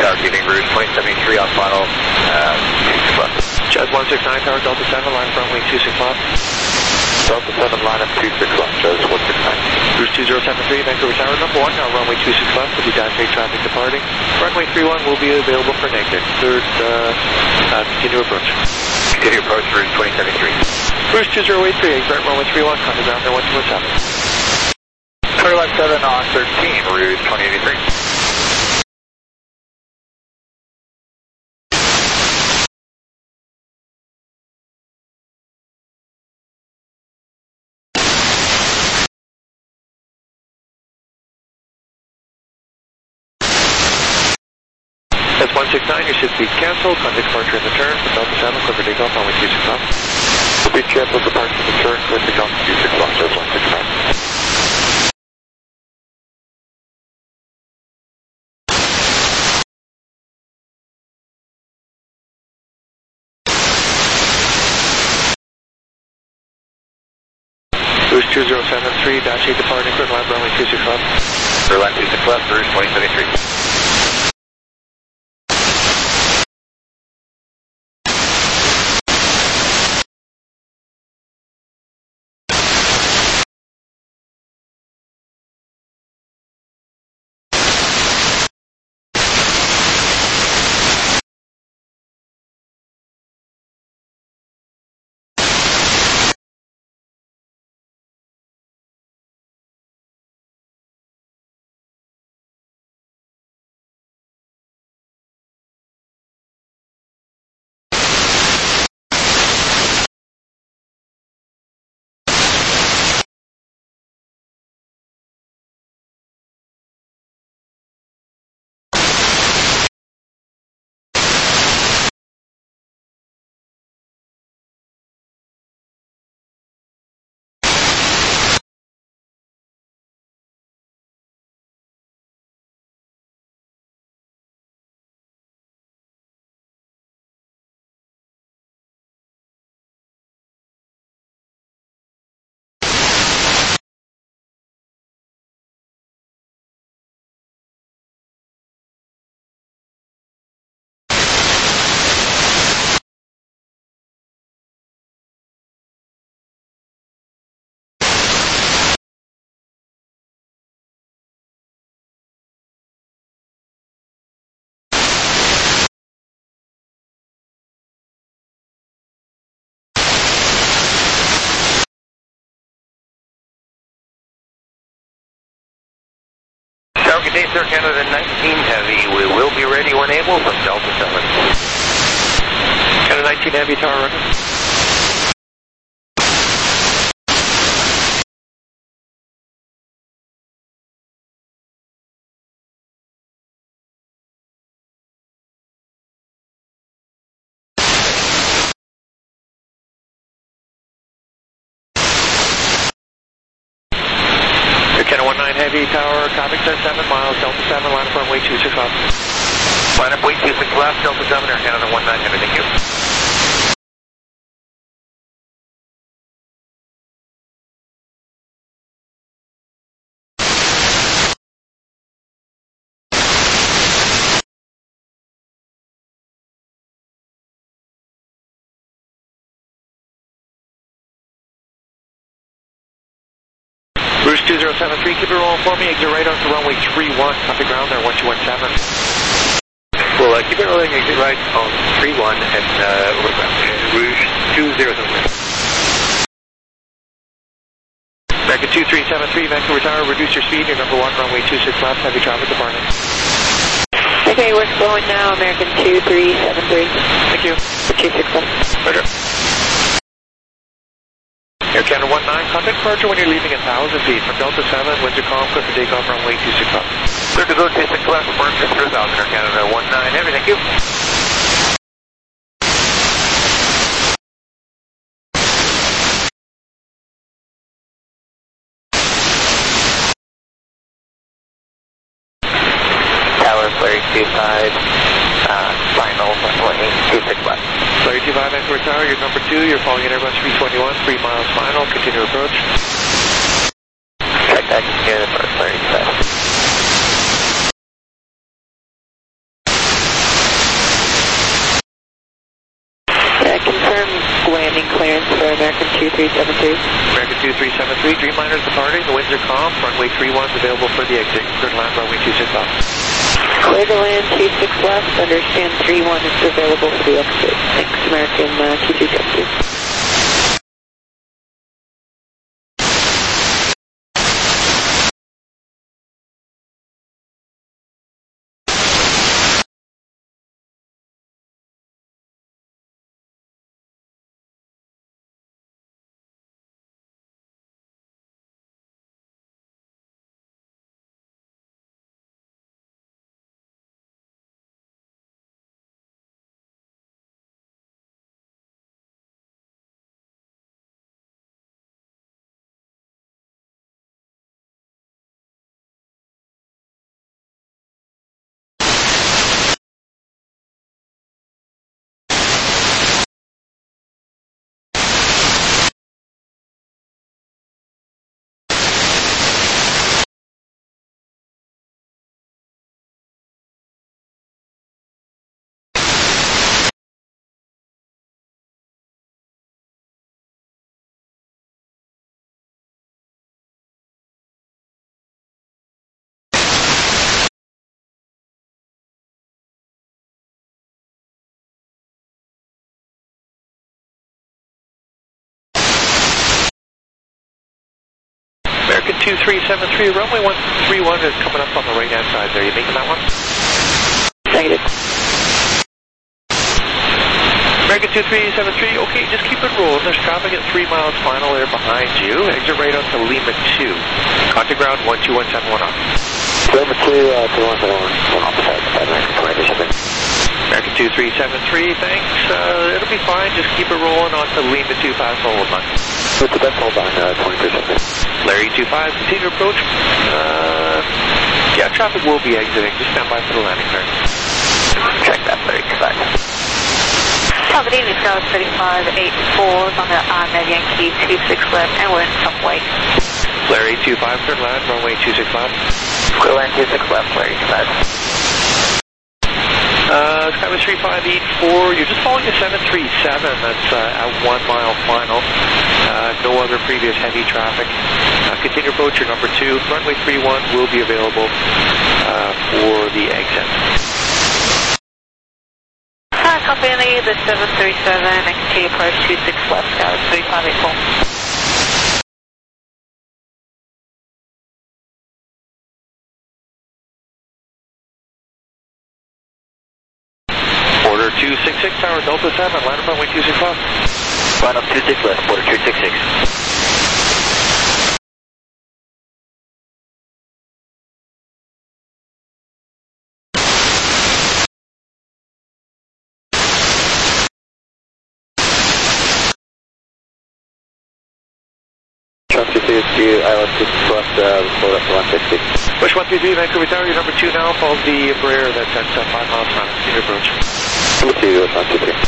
Tower keeping Rouge twenty seventy-three on final, uh, two six left. Jazz one six nine, Tower Delta seven, line up runway two six left. Delta seven, line up two six left, Jazz one six nine. Rouge two zero seven three, Vancouver Tower number one, now runway two six left, with the dash eight traffic departing. Runway three one will be available for negative. Third, uh, uh, continue approach. Continue approach, Rouge twenty seventy-three. Rouge two zero eight three, exit runway three one, come to ground there one two one seven. Clear left seven on thirteen, Rouge twenty eighty-three. That's one six nine, your shift speed canceled, contact departure in the turn, Delta seven, clear for takeoff, runway two six left. Speed canceled, departure in the turn, clear for takeoff, two six left, Jazz one six nine. Rouge two zero seven three, dash eight departing, clear line runway two six left. Clear line two six left, Rouge twenty seventy-three. Good day, sir. Canada nineteen Heavy. We will be ready when able from Delta seven. Canada nineteen Heavy, Tower running. Canada one nine Heavy, Tower, traffic says seven miles, Delta seven, line up runway two six left. Line up way two six left, Delta seven, Air Canada one nine Heavy, thank you. Rouge two zero seven three, keep it rolling for me, exit right onto runway three one, copy ground there, one two one seven. Well, uh, keep it rolling, exit right on three one and uh, Rouge two zero seven three. American two three seven three, Vancouver Tower, reduce your speed, your number one, runway two six left, heavy traffic departing. Okay, we're slowing now, American two three seven three. Thank you. two six left. Roger. Air Canada one nine, contact departure when you're leaving one thousand feet from Delta seven, Windsor Calm, clear for takeoff runway two six left. Clear to go two six left, burn just for one thousand, Air Canada one nine Heavy, thank you. Tower, flare two five, uh, final, runway two six left. Flare two five, Vancouver Tower, you're number two, you're following in Airbus three twenty-one, three miles final, continue approach. Check that, continue the first flare two five. American two three seven three. American two three seven three, Dreamliner's departing. The winds are calm. Runway three one is available for the exit. Clear to land, runway two six left. Clear to land, two six left. Understand three one is available for the exit. Thanks, American uh, two three seven three. American two three seven three, runway one three one is coming up on the right-hand side there. You making that one? Negative. American two three seven three, okay, just keep it rolling. There's traffic at three miles final there behind you. Exit right onto Lima two. Contact ground one two one seven one off. Lima two, uh, two one seven one, one opposite, American twenty seven. American two three seven three, thanks. Uh, it'll be fine. Just keep it rolling onto Lima two past the hold line. What's the best hold on, uh, twenty-three seven? Larry two five, continue approach. Uh, yeah, traffic will be exiting. Just stand by for the landing turn. Check that, Larry two five. Oh, good evening, Scout thirty-five eighty-four on the on the Yankee two six left, and we're in some way. Larry two five, clear land, runway two six left. Clear land two six left, Larry two five. Uh, Skyway three five eight four, you're just following the seven three seven, that's uh, at one mile final. Uh, no other previous heavy traffic. Uh, continue approach, your number two. Runway three one will be available uh, for the exit. Uh, company, the seven three seven, and continue approach two six left, Scout thirty-five eighty-four. Order two six six, Tower Delta seven, line up runway two six left. Line up two six left, order two six six. one two three, I L S two six left, uh, load up to one sixty. Push one two three, Vancouver Tower, your number two now, follows the Embraer that's at uh, five miles per hour. Continue approach. Number two, one two three.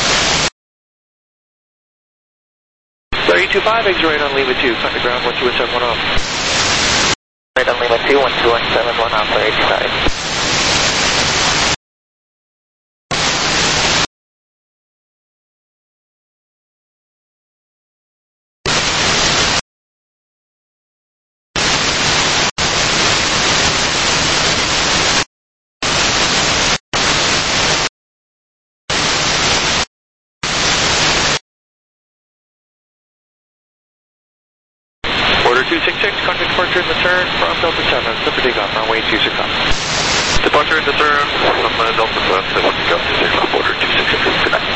Larry two five, exit right on Lima two, contact ground one two one seven one off. Right on Lima two, one two one seven one off, Larry two five. two six six, contact departure in the turn from Delta seven, slip for takeoff, runway two six left. Departure in the turn from uh, Delta seven, slip for takeoff, two six left, order two six six, good night.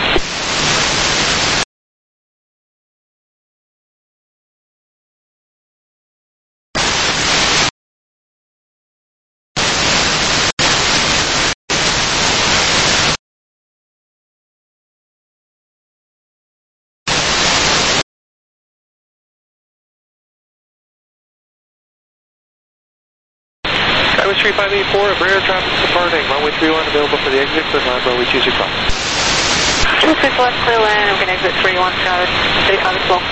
Skyway three five eight four, Embraer traffic departing, runway three one available for the exit, clear land, runway two six left. two six left, clear land, we're going to exit three one, Skyway thirty-five as well.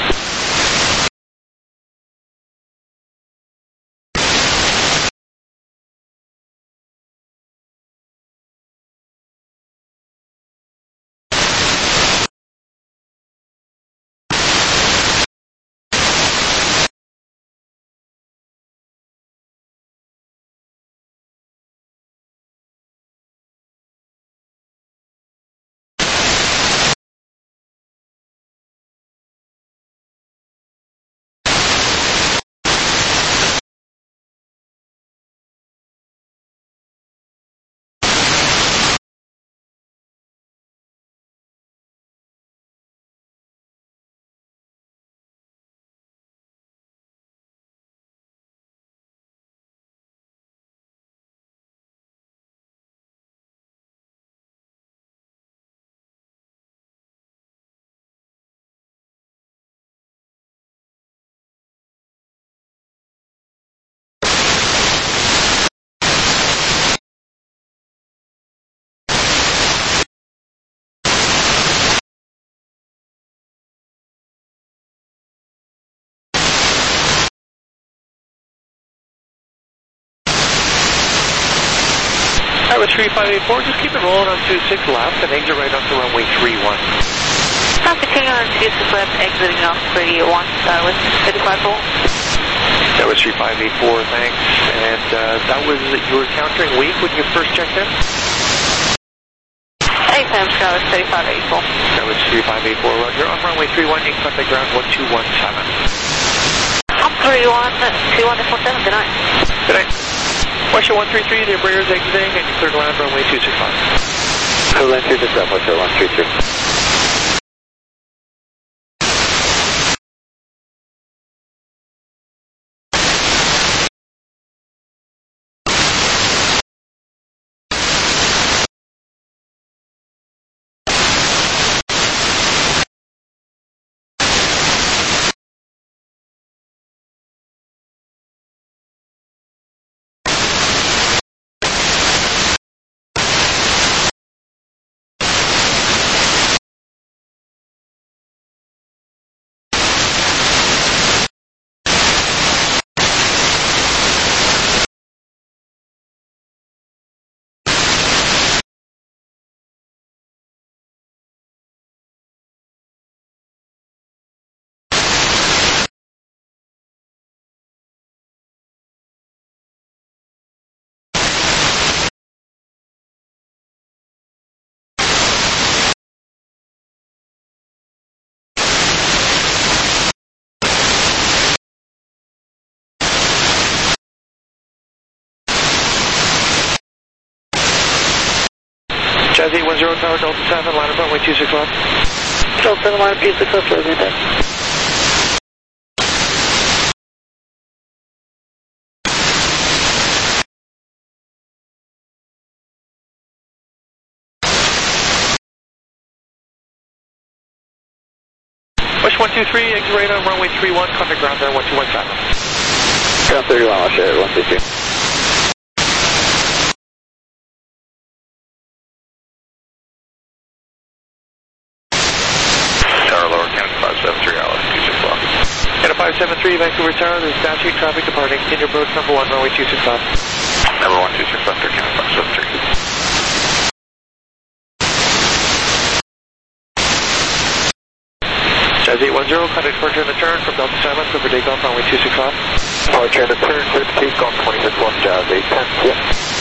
Southwest three five eight four, just keep it rolling on two six left and exit right onto runway three one. Stop continuing on two six left, exiting off three one, uh, with thirty-five volt. That was three five eight four, thanks. And uh, that was, you were encountering weak when you first checked in? Anytime, Scott, was thirty-five eight four. That was three five eight four, Roger. On runway three one, you can contact ground one two one seven. On three one, two one four seven, good night. Good night. Question one three three, the Embraer's exiting, and you clear to land runway two six five. Clear land two six five, Hotel one three three. Jazz eight one zero, Tower Delta seven, line up runway two six left. Delta seven, line up two six left, roger that. Push one two three, exit right on runway three one, contact ground there one two one seven. Ground thirty-one, I'll share it, one two three. five seven three, Vancouver Tower, there's Dash eight traffic departing. Continue approach number one, runway two six left. Number one two six left, Air Canada five seven three. Jazz eight one zero, contact departure in the turn from Delta seven, clear for takeoff, runway two six left. Departure in the turn, clear for takeoff, twenty-six one, Jazz eight ten, yeah.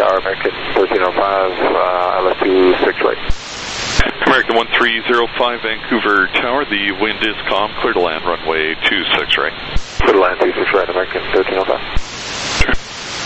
Tower, American thirteen oh five, uh, L S two six right. American one three zero five, Vancouver Tower, the wind is calm, clear to land, runway two six right. Clear to land two six right, American thirteen oh five. Sure.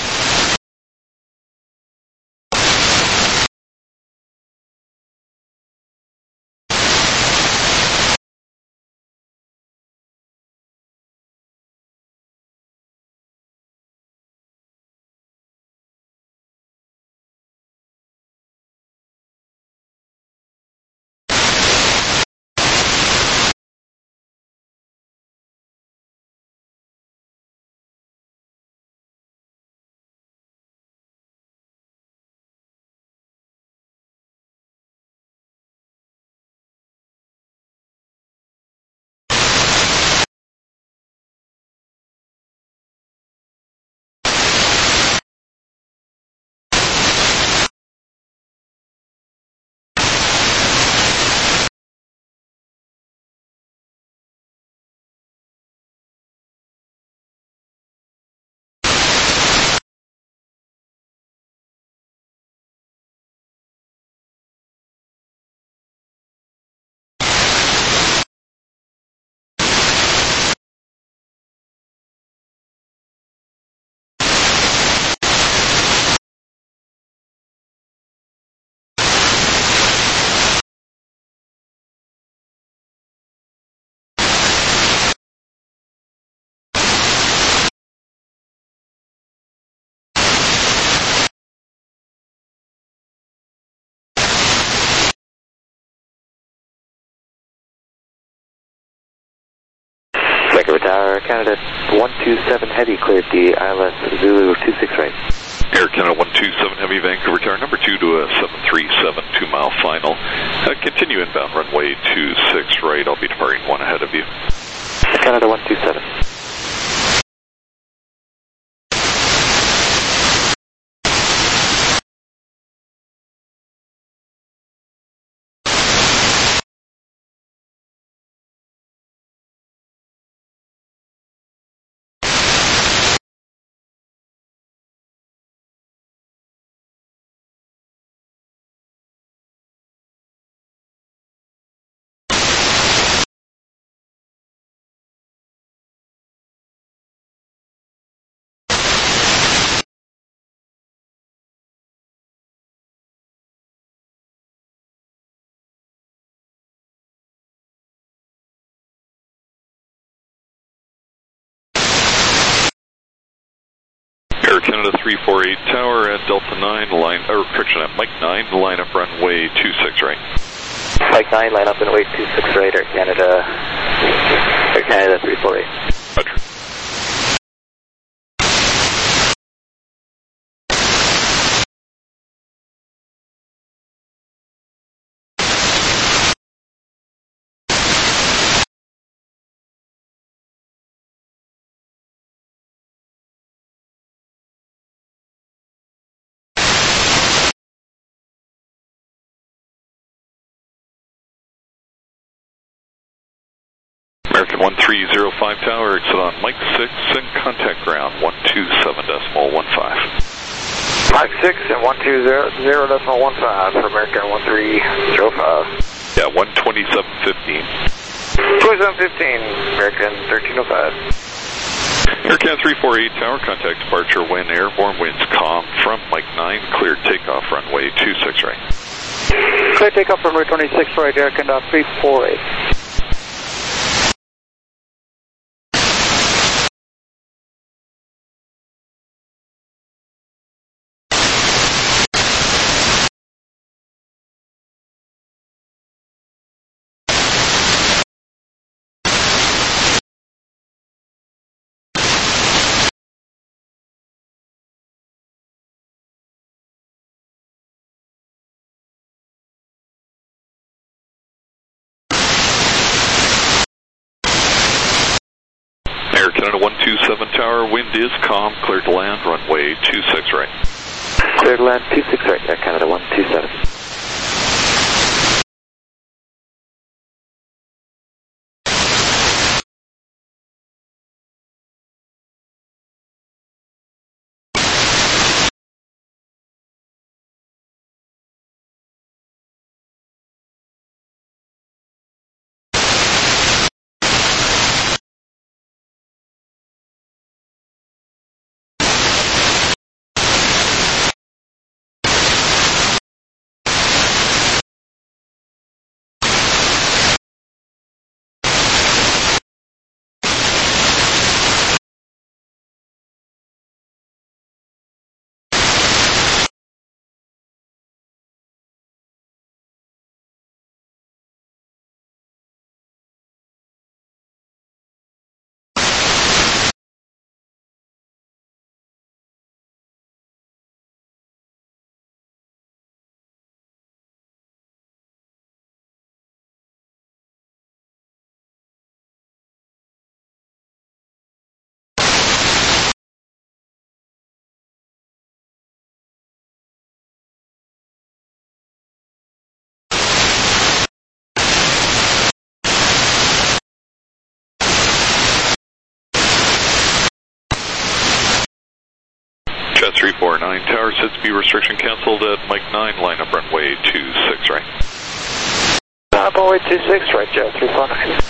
Vancouver Tower, Canada one two seven Heavy, cleared the I L S Zulu two six right. Air Canada one two seven Heavy, Vancouver Tower, number two to a seven three seven, two mile final. Uh, continue inbound runway two six right, I'll be departing one ahead of you. Canada one two seven. Air Canada three four eight Tower at Delta nine, line, or correction at Mike nine, line up runway two six right. Mike nine, line up runway two six right, Air Canada, Air Canada three four eight. Roger. American one three zero five Tower, exit on Mike six and contact ground one two seven decimal one five. Mike six and one two zero zero decimal one five for American one three zero five. Yeah, one twenty-seven fifteen. twenty-seven fifteen, American thirteen oh five. Air Canada three four eight Tower, contact departure when airborne, winds calm from Mike nine, cleared takeoff runway two six right. Clear takeoff runway twenty-six right, Air Canada three four eight. Air Canada one two seven Tower, wind is calm, cleared to land, runway two six right. Cleared to land two six right, Air Canada one two seven. Jet three four nine, tower set speed restriction canceled at Mike nine, line up runway two six right. Up runway two six right, Jet three four nine.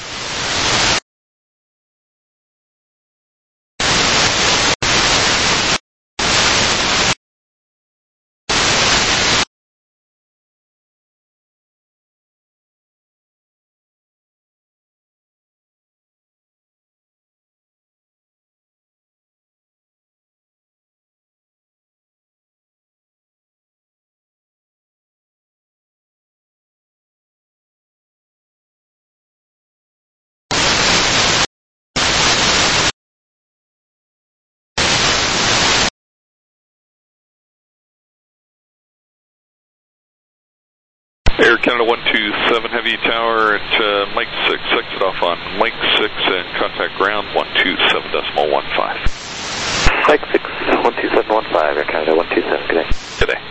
Air Canada one two seven Heavy Tower at uh, Mike six, exit off on Mike six and contact ground one two seven decimal one five. Mike six, one two seven one five, Air Canada one two seven, good day. Good day.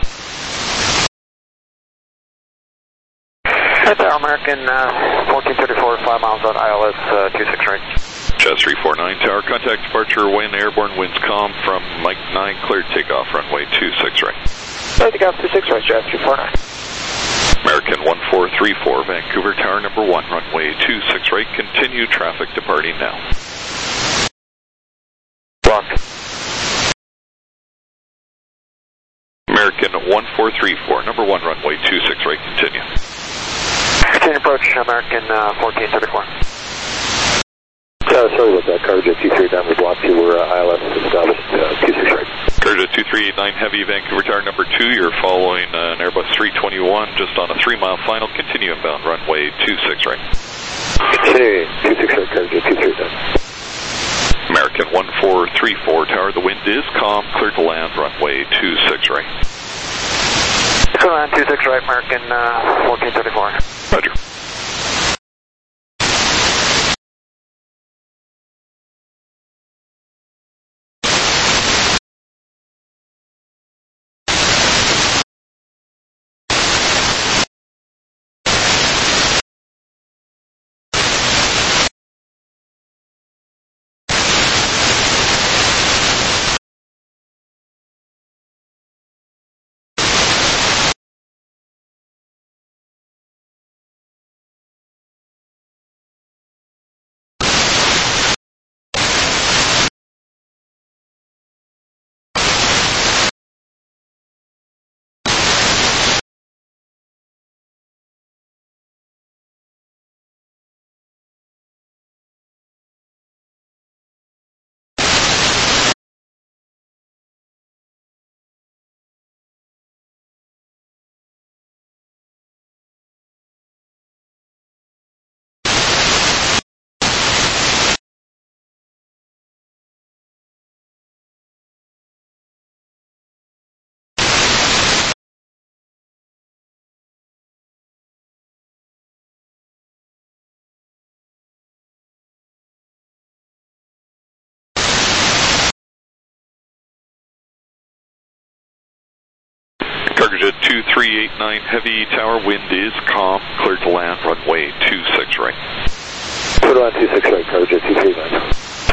Air Tower American uh, fourteen thirty-four, five miles out, I L S uh, two six right. Jet three four nine, tower contact departure, wind, airborne winds calm from Mike nine, cleared takeoff runway two six right. Cleared takeoff two six right, Jet three four nine. American one four three four, Vancouver Tower number one, runway two six right, continue traffic departing now. Blocked. American one four three four, number one, runway two six right, continue. Continue approach, American uh, fourteen thirty-four. Uh, sorry about that, Carjet two three nine, we blocked you, we're uh, I L S established uh, two six right. Carjet two three eight nine Heavy, Vancouver Tower number two, you're following uh, an Airbus three twenty-one, just on a three mile final, continue inbound runway two six right. Continue, two six right, Carjet two three nine. American one four three four, tower, the wind is calm, clear to land, runway two six right. Clear land two six right, American uh, fourteen thirty-four. Roger. Cargo two three eight nine Heavy, tower, wind is calm, cleared to land, runway two six right. Put on two six right, Cargo two three nine.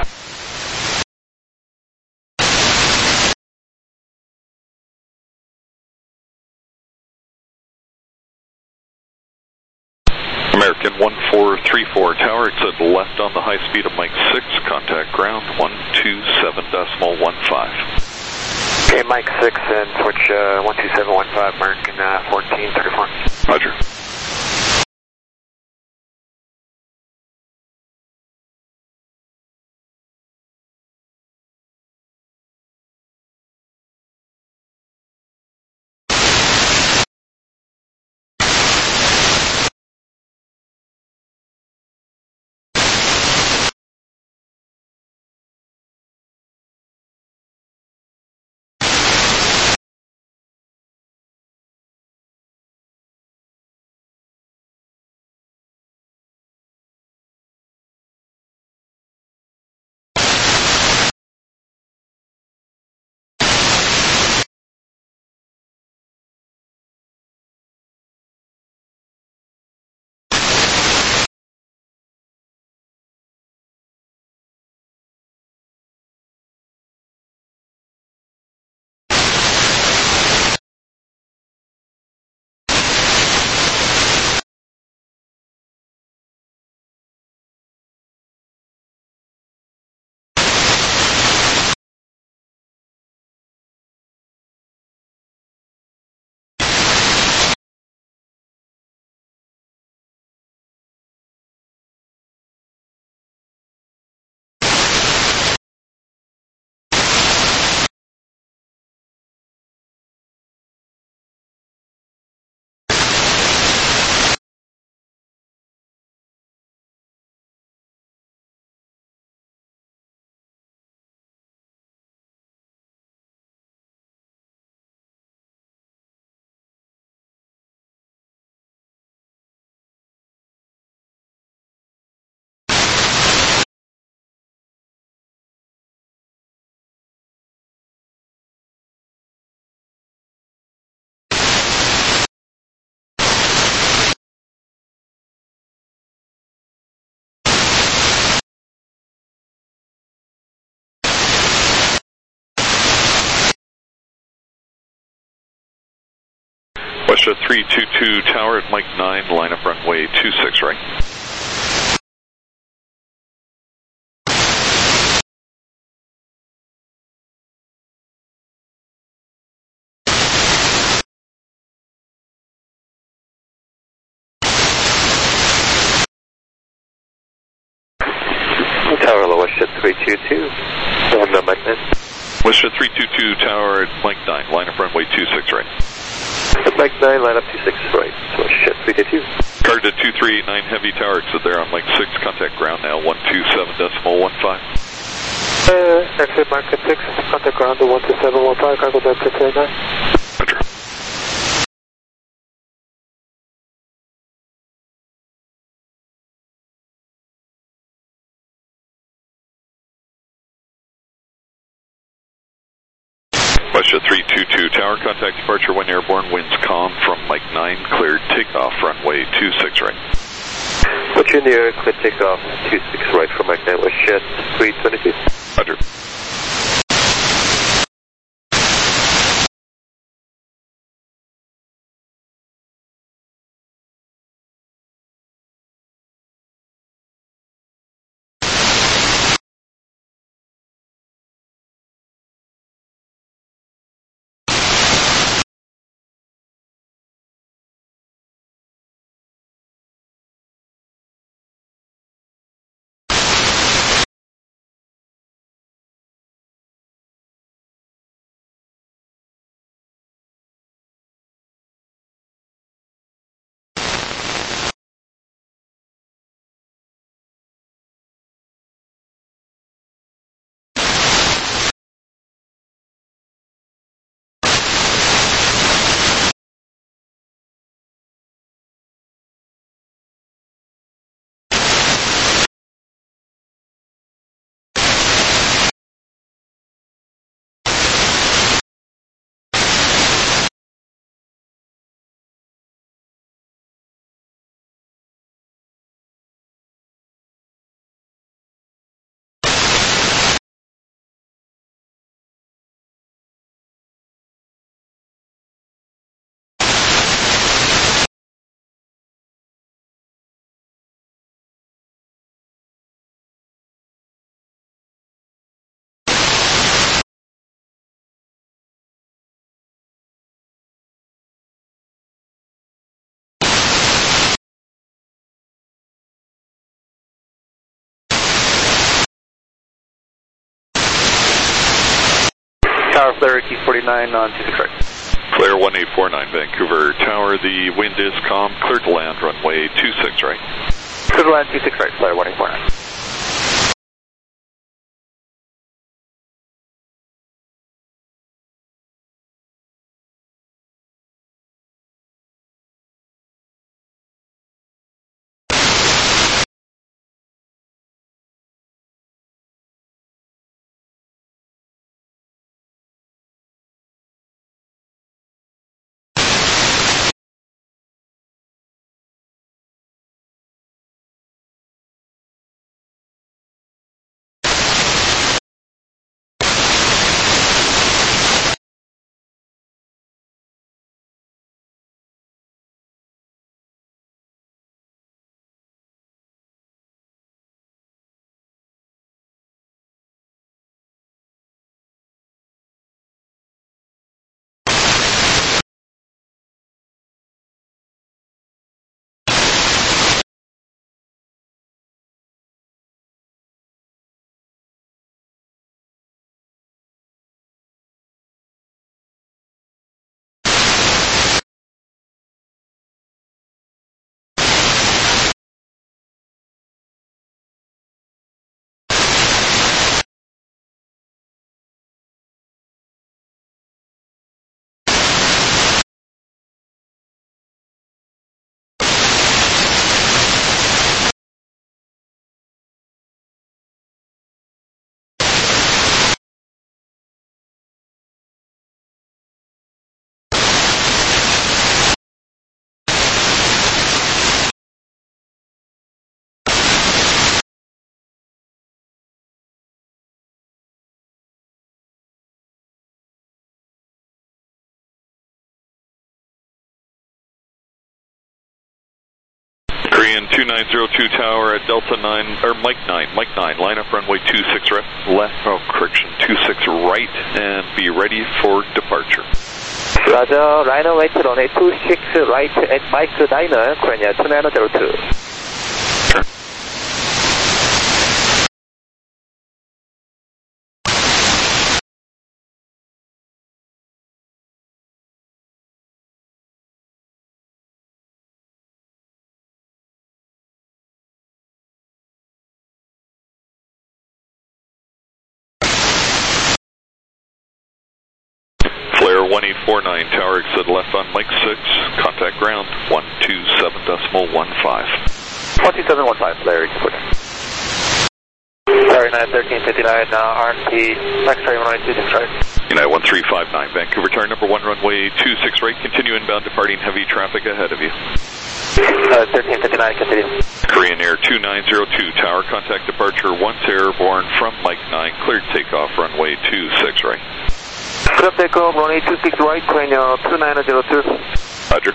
American one four three four, tower, exit left on the high speed of Mike six, contact ground one two seven decimal one five. Okay, Mike six and switch uh, one two seven one five, American uh, fourteen thirty-four. Roger. Westjet three two two Tower at Mike nine, line up runway two six right. Tower, hello, Westjet three two two, and uh, Mike nine. Westjet three two two Tower at Mike nine, line up runway two six right. At Mike nine, line up two six right, Westjet three two two. Card to two three eight nine Heavy Tower, exit there on Mike six, contact ground now one two seven decimal one five. Uh, exit market six, contact ground to one two seven one five, cargo deck six eight nine. Roger. Westjet three two two Tower, contact departure one airborne, winds calm from Mike nine, cleared takeoff runway two six right. Butcher in the air, clear takeoff two six right from Mike nine, Westjet three two two. Roger. Tower, flare T forty-nine on two six right. Clear one eight four nine Vancouver Tower, the wind is calm, clear to land runway two six right. Clear to land two six right, flare one eight four nine. Korean two nine zero two tower at Delta nine, or Mike nine, Mike nine, line up runway two six left, left, oh, correction, two six right, and be ready for departure. Roger, liner right runway two six right at Mike nine, Korean two nine zero two. Turn. Flare one eight four nine, tower exit left on Mike six, contact ground one two seven decimal one five. one two seven one five, Flare, report. Flare nine thirteen fifty-nine, uh, R and P, X-ray one nine two six right. United one three five nine, Vancouver tower number one, runway two six right, continue inbound departing heavy traffic ahead of you. Uh, thirteen fifty-nine, continue. Korean Air two nine zero two, tower contact departure once airborne from Mike nine, cleared takeoff runway two six right. Clear takeoff, runway two six right, Korean two nine zero two. Roger.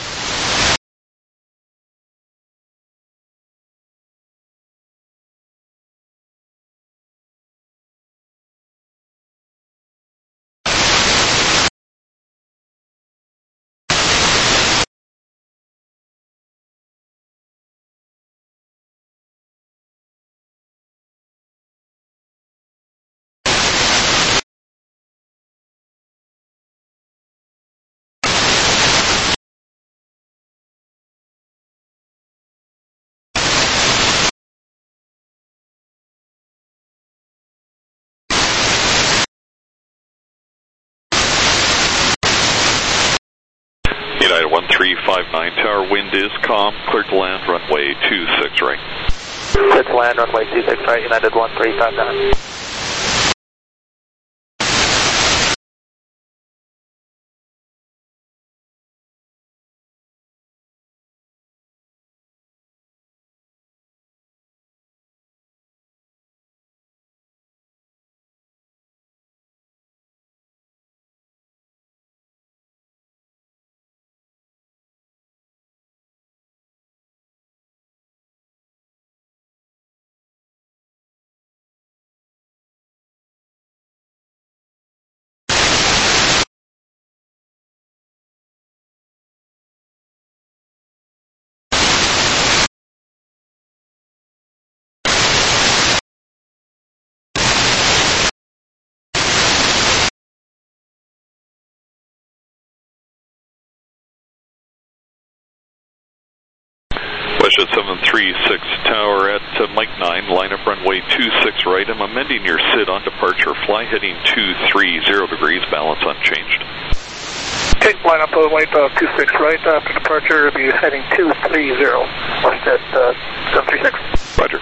United one three five nine, tower wind is calm, clear to land runway two six right. Clear to land runway two six right, United one three five nine. Westjet seven three six, tower at uh, Mike nine, line up runway two six right. I'm amending your S I D on departure. Fly heading two three zero degrees, balance unchanged. Okay, line up runway uh, two six right, after departure, be heading two three zero. Westjet uh, seven three six. Roger.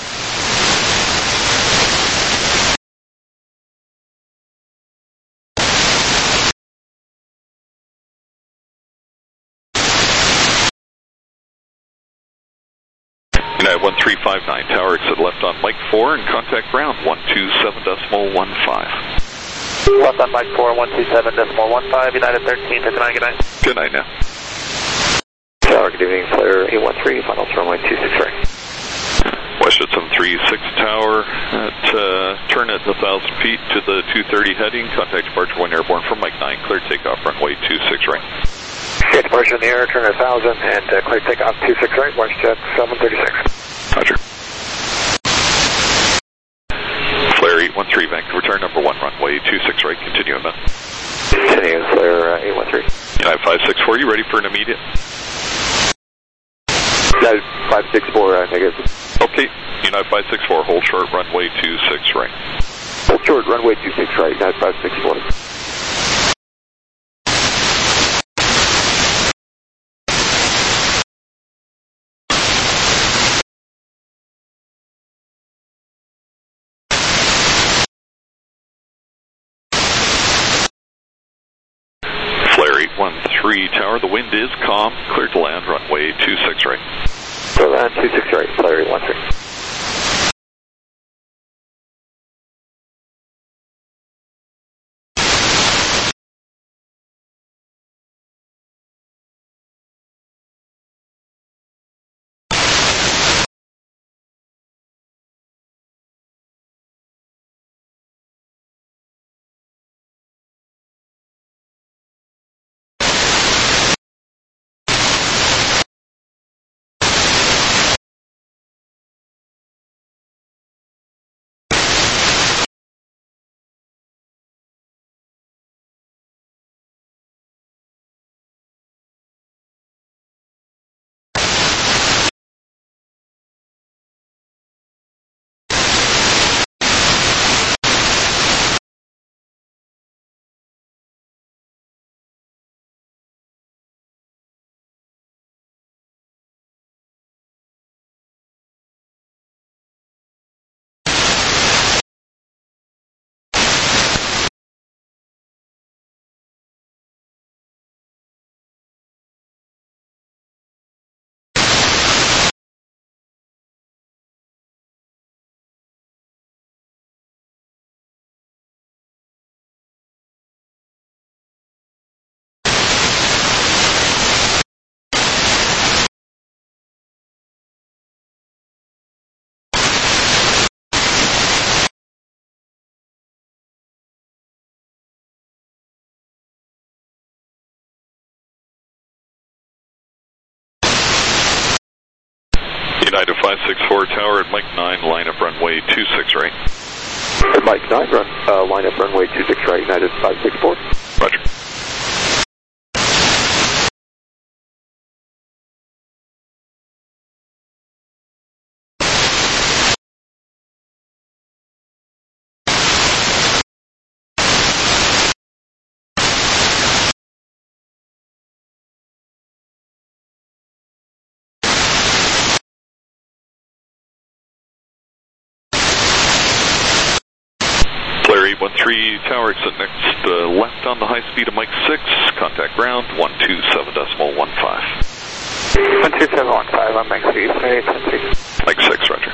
United one three five nine, tower exit left on Mike four and contact ground one two seven decimal one five. Left on Mike four, one two seven decimal one five, United thirteen fifty-nine, good night. Good night now. Tower, good evening, Flare eight one three, final runway two six right. Westjet seven three six, tower at, uh, turn at one thousand feet to the two thirty heading, contact departure one airborne from Mike nine, clear takeoff runway two six right. Okay, departure in the air, turn at one thousand, and uh, clear takeoff two six right, Westjet seven thirty-six. Roger. Flare eight one three, Vancouver tower number one, runway two six right, continue inbound. Continue, Flare uh, eight one three. United five six four, you ready for an immediate? United five six four, I think it's. Okay, United five six four, hold short, runway two six right. Hold short, runway two six right, United five six four. one three tower, the wind is calm, clear to land, runway two six right. Clear land two six right, Flare eight one three. United five six four tower at Mike nine, line up runway two six right. At Mike nine, run, uh, line up runway two six right, United five six four. Roger. eight one three tower, exit next uh, left on the high speed of Mike six, contact ground one two seven decimal one five. one two seven one five on Mike six, eight one three. Mike six, roger.